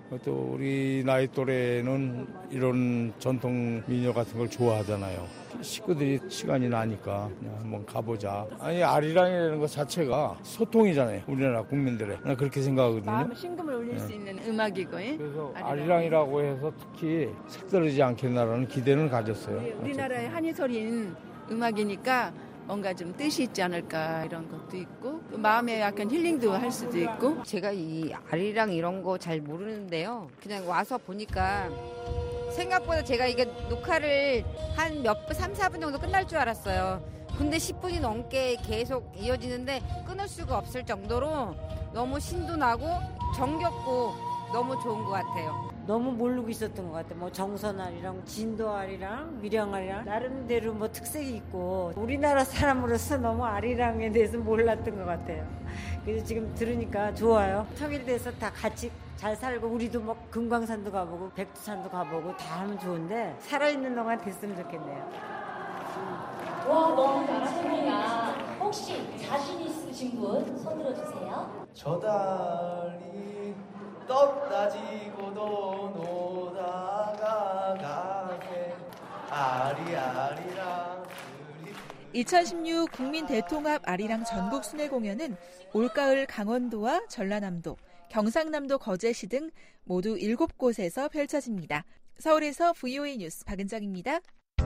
S2: 또 우리 나이 또래는 이런 전통 민요 같은 걸 좋아하잖아요. 식구들이 시간이 나니까 그냥 한번 가보자. 아니 아리랑이라는 것 자체가 소통이잖아요. 우리나라 국민들의. 나 그렇게 생각하거든요.
S5: 마음 심금을 울릴 네. 수 있는 음악이고.
S2: 그래서 아리랑. 아리랑이라고 해서 특히 색다르지 않겠나라는 기대는 가졌어요.
S5: 네, 우리나라의 한이소리는 음악이니까 뭔가 좀 뜻이 있지 않을까 이런 것도 있고 마음에 약간 힐링도 할 수도 있고.
S6: 제가 이 아리랑 이런 거 잘 모르는데요. 그냥 와서 보니까 생각보다 제가 이게 녹화를 한 몇 분, 삼, 사 분 정도 끝날 줄 알았어요. 근데 십 분이 넘게 계속 이어지는데 끊을 수가 없을 정도로 너무 신도 나고 정겹고 너무 좋은 것 같아요.
S24: 너무 모르고 있었던 것 같아요. 뭐 정선아리랑, 진도아리랑, 미령아리랑 나름대로 뭐 특색이 있고 우리나라 사람으로서 너무 아리랑에 대해서 몰랐던 것 같아요. 그래서 지금 들으니까 좋아요. 통일돼서 다 같이 잘 살고 우리도 뭐 금강산도 가보고 백두산도 가보고 다 하면 좋은데 살아있는 동안 됐으면 좋겠네요.
S19: 와, 너무 잘하십니다. 혹시 자신 있으신 분 손 들어주세요.
S25: 저 달이 떡 따지고도 노다가 가세 아리아리랑.
S20: 이천십육 국민 대통합 아리랑 전국 순회 공연은 올가을 강원도와 전라남도, 경상남도 거제시 등 모두 일곱 곳에서 펼쳐집니다. 서울에서 브이오에이 뉴스 박은정입니다.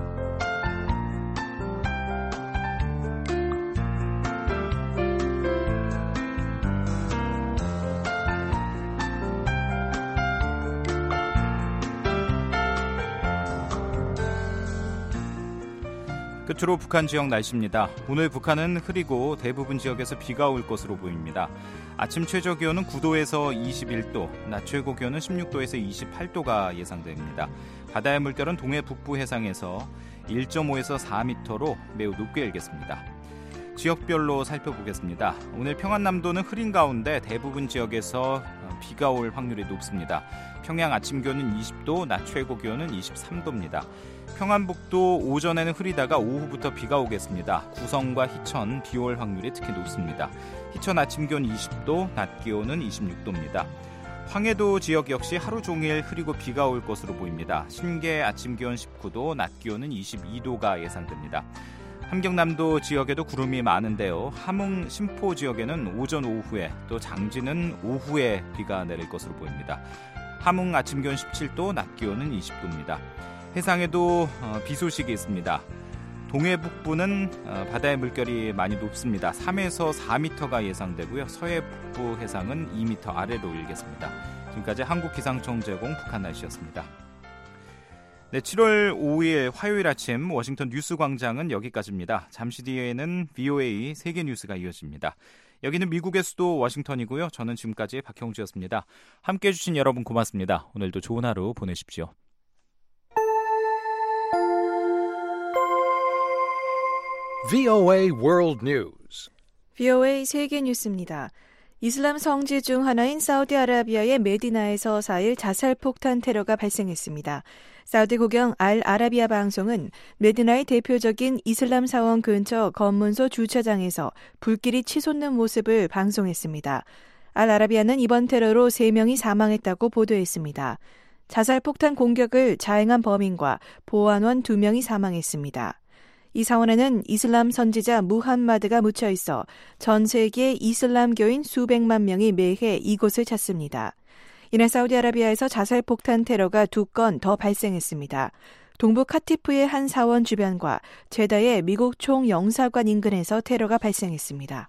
S3: 끝으로 북한 지역 날씨입니다. 오늘 북한은 흐리고 대부분 지역에서 비가 올 것으로 보입니다. 아침 최저 기온은 구 도에서 이십일 도, 낮 최고 기온은 십육 도에서 이십팔 도가 예상됩니다. 바다의 물결은 동해 북부 해상에서 일 점 오에서 사 미터로 매우 높게 일겠습니다. 지역별로 살펴보겠습니다. 오늘 평안남도는 흐린 가운데 대부분 지역에서 비가 올 확률이 높습니다. 평양 아침 기온은 이십 도, 낮 최고 기온은 이십삼 도입니다. 평안북도 오전에는 흐리다가 오후부터 비가 오겠습니다. 구성과 희천 비 올 확률이 특히 높습니다. 희천 아침 기온 이십 도, 낮 기온은 이십육 도입니다. 황해도 지역 역시 하루 종일 흐리고 비가 올 것으로 보입니다. 신계 아침 기온 십구 도, 낮 기온은 이십이 도가 예상됩니다. 함경남도 지역에도 구름이 많은데요. 함흥, 심포 지역에는 오전 오후에 또 장진은 오후에 비가 내릴 것으로 보입니다. 함흥 아침 기온 십칠 도, 낮 기온은 이십 도입니다. 해상에도 비 소식이 있습니다. 동해 북부는 바다의 물결이 많이 높습니다. 삼에서 사 미터가 예상되고요. 서해 북부 해상은 이 미터 아래로 일겠습니다. 지금까지 한국기상청 제공 북한 날씨였습니다. 네, 칠월 오일 화요일 아침 워싱턴 뉴스광장은 여기까지입니다. 잠시 뒤에는 브이오에이 세계뉴스가 이어집니다. 여기는 미국의 수도 워싱턴이고요. 저는 지금까지 박형주였습니다. 함께해 주신 여러분 고맙습니다. 오늘도 좋은 하루 보내십시오.
S26: 브이오에이 World News.
S27: 브이오에이 세계 뉴스입니다. 이슬람 성지 중 하나인 사우디아라비아의 메디나에서 사 일 자살 폭탄 테러가 발생했습니다. 사우디 국영 알 아라비아 방송은 메디나의 대표적인 이슬람 사원 근처 검문소 주차장에서 불길이 치솟는 모습을 방송했습니다. 알 아라비아는 이번 테러로 세 명이 사망했다고 보도했습니다. 자살 폭탄 공격을 자행한 범인과 보안원 두 명이 사망했습니다. 이 사원에는 이슬람 선지자 무함마드가 묻혀 있어 전 세계 이슬람교인 수백만 명이 매해 이곳을 찾습니다. 이날 사우디아라비아에서 자살 폭탄 테러가 두 건 더 발생했습니다. 동부 카티프의 한 사원 주변과 제다의 미국 총영사관 인근에서 테러가 발생했습니다.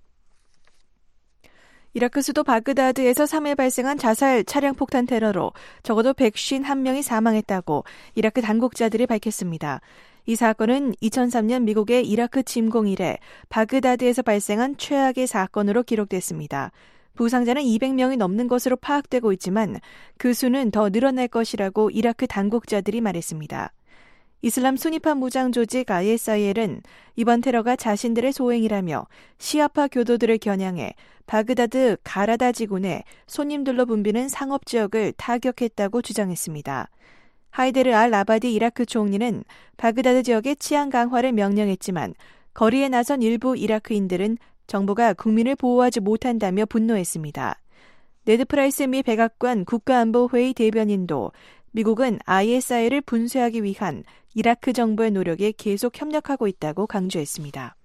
S27: 이라크 수도 바그다드에서 삼 일 발생한 자살 차량 폭탄 테러로 적어도 백오십일 명이 사망했다고 이라크 당국자들이 밝혔습니다. 이 사건은 이천삼 년 미국의 이라크 침공 이래 바그다드에서 발생한 최악의 사건으로 기록됐습니다. 부상자는 이백 명이 넘는 것으로 파악되고 있지만 그 수는 더 늘어날 것이라고 이라크 당국자들이 말했습니다. 이슬람 순위파 무장 조직 아이에스아이엘은 이번 테러가 자신들의 소행이라며 시아파 교도들을 겨냥해 바그다드 가라다 지구내 손님들로 붐비는 상업 지역을 타격했다고 주장했습니다. 하이데르 알 아바디 이라크 총리는 바그다드 지역의 치안 강화를 명령했지만 거리에 나선 일부 이라크인들은 정부가 국민을 보호하지 못한다며 분노했습니다. 네드 프라이스 미 백악관 국가안보회의 대변인도 미국은 아이에스아이를 분쇄하기 위한 이라크 정부의 노력에 계속 협력하고 있다고 강조했습니다.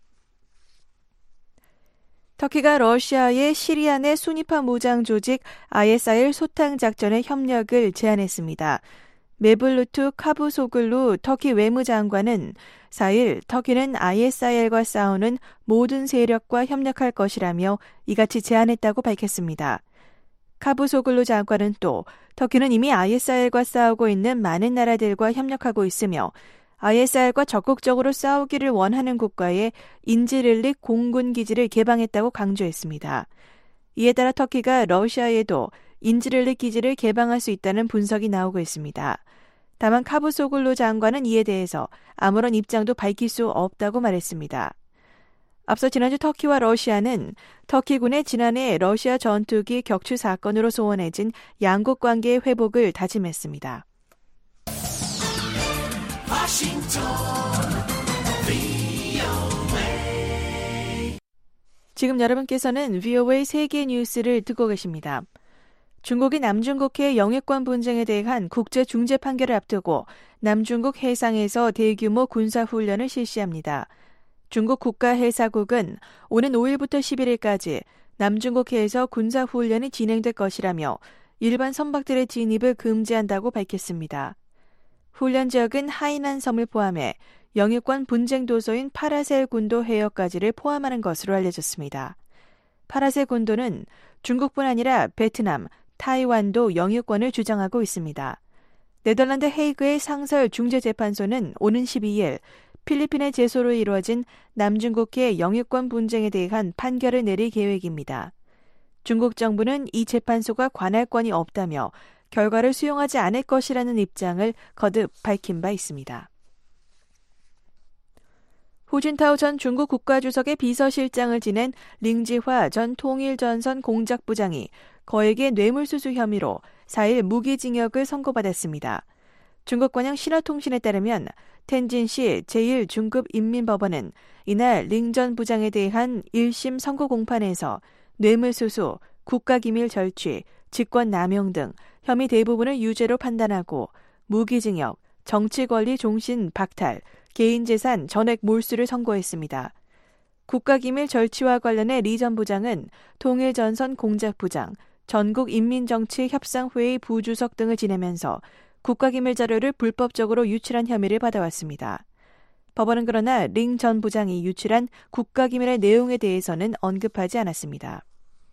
S27: 터키가 러시아의 시리아 내 순위파 무장 조직 아이에스아이엘 소탕 작전에 협력을 제안했습니다. 메블루트 카부소글루 터키 외무장관은 사일 터키는 아이에스아이엘과 싸우는 모든 세력과 협력할 것이라며 이같이 제안했다고 밝혔습니다. 카부소글루 장관은 또 터키는 이미 아이에스아이엘과 싸우고 있는 많은 나라들과 협력하고 있으며 아이에스아이엘과 적극적으로 싸우기를 원하는 국가의 인지릴릭 공군 기지를 개방했다고 강조했습니다. 이에 따라 터키가 러시아에도 인지릴릭 기지를 개방할 수 있다는 분석이 나오고 있습니다. 다만 카부소글루 장관은 이에 대해서 아무런 입장도 밝힐 수 없다고 말했습니다. 앞서 지난주 터키와 러시아는 터키군의 지난해 러시아 전투기 격추 사건으로 소원해진 양국 관계의 회복을 다짐했습니다. 지금 여러분께서는 브이오에이 세계 뉴스를 듣고 계십니다. 중국이 남중국해 영유권 분쟁에 대한 국제 중재 판결을 앞두고 남중국 해상에서 대규모 군사훈련을 실시합니다. 중국 국가해사국은 오는 오일부터 십일일까지 남중국해에서 군사훈련이 진행될 것이라며 일반 선박들의 진입을 금지한다고 밝혔습니다. 훈련 지역은 하이난 섬을 포함해 영유권 분쟁 도서인 파라셀 군도 해역까지를 포함하는 것으로 알려졌습니다. 파라셀 군도는 중국뿐 아니라 베트남, 타이완도 영유권을 주장하고 있습니다. 네덜란드 헤이그의 상설 중재재판소는 오는 십이일 필리핀의 제소로 이루어진 남중국해 영유권 분쟁에 대한 판결을 내릴 계획입니다. 중국 정부는 이 재판소가 관할권이 없다며 결과를 수용하지 않을 것이라는 입장을 거듭 밝힌 바 있습니다. 후진타오 전 중국 국가주석의 비서실장을 지낸 링지화 전 통일전선 공작부장이 거액의 뇌물수수 혐의로 사일 무기징역을 선고받았습니다. 중국 관영 신화통신에 따르면 텐진시 제일 중급 인민법원은 이날 링 전 부장에 대한 일심 선고 공판에서 뇌물수수, 국가기밀 절취, 직권남용 등 혐의 대부분을 유죄로 판단하고 무기징역, 정치권리 종신 박탈, 개인재산 전액 몰수를 선고했습니다. 국가기밀 절취와 관련해 리 전 부장은 통일전선 공작부장, 전국인민정치협상회의 부주석 등을 지내면서 국가기밀 자료를 불법적으로 유출한 혐의를 받아왔습니다. 법원은 그러나 링 전 부장이 유출한 국가기밀의 내용에 대해서는 언급하지 않았습니다.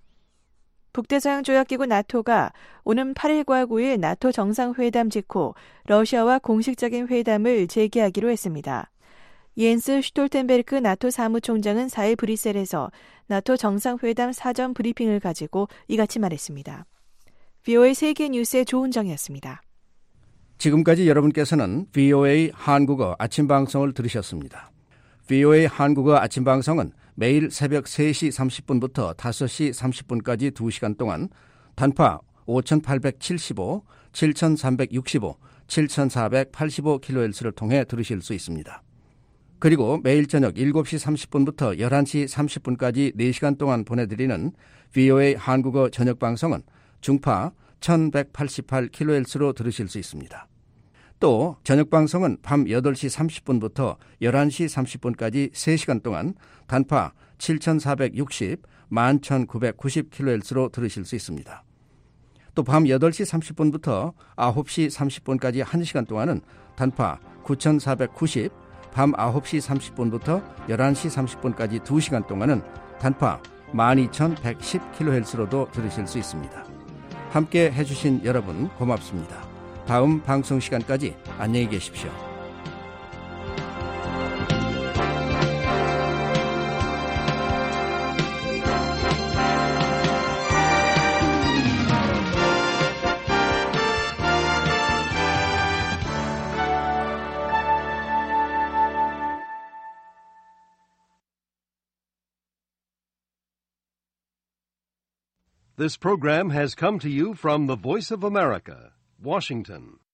S27: 북대서양조약기구 나토가 오는 팔일과 구일 나토 정상회담 직후 러시아와 공식적인 회담을 재개하기로 했습니다. 옌스 슈톨텐베르크 나토 사무총장은 사일 브뤼셀에서 나토 정상회담 사전 브리핑을 가지고 이같이 말했습니다. 브이오에이 세계뉴스의 조은정이었습니다.
S13: 지금까지 여러분께서는 브이오에이 한국어 아침방송을 들으셨습니다. 브이오에이 한국어 아침방송은 매일 새벽 세 시 삼십 분부터 다섯 시 삼십 분까지 두 시간 동안 단파 오천팔백칠십오, 칠천삼백육십오, 칠천사백팔십오 킬로헤르츠를 통해 들으실 수 있습니다. 그리고 매일 저녁 일곱 시 삼십 분부터 열한 시 삼십 분까지 네 시간 동안 보내드리는 브이오에이 한국어 저녁방송은 중파 천백팔십팔 킬로헤르츠로 들으실 수 있습니다. 또 저녁방송은 밤 여덟 시 삼십 분부터 열한 시 삼십 분까지 세 시간 동안 단파 칠천사백육십, 만 천구백구십 킬로헤르츠로 들으실 수 있습니다. 또 밤 여덟 시 삼십 분부터 아홉 시 삼십 분까지 한 시간 동안은 단파 구천사백구십, 밤 아홉 시 삼십 분부터 열한 시 삼십 분까지 두 시간 동안은 단파 만 이천백십 킬로헤르츠로도 들으실 수 있습니다. 함께 해주신 여러분 고맙습니다. 다음 방송 시간까지 안녕히 계십시오.
S26: This program has come to you from the Voice of America, Washington.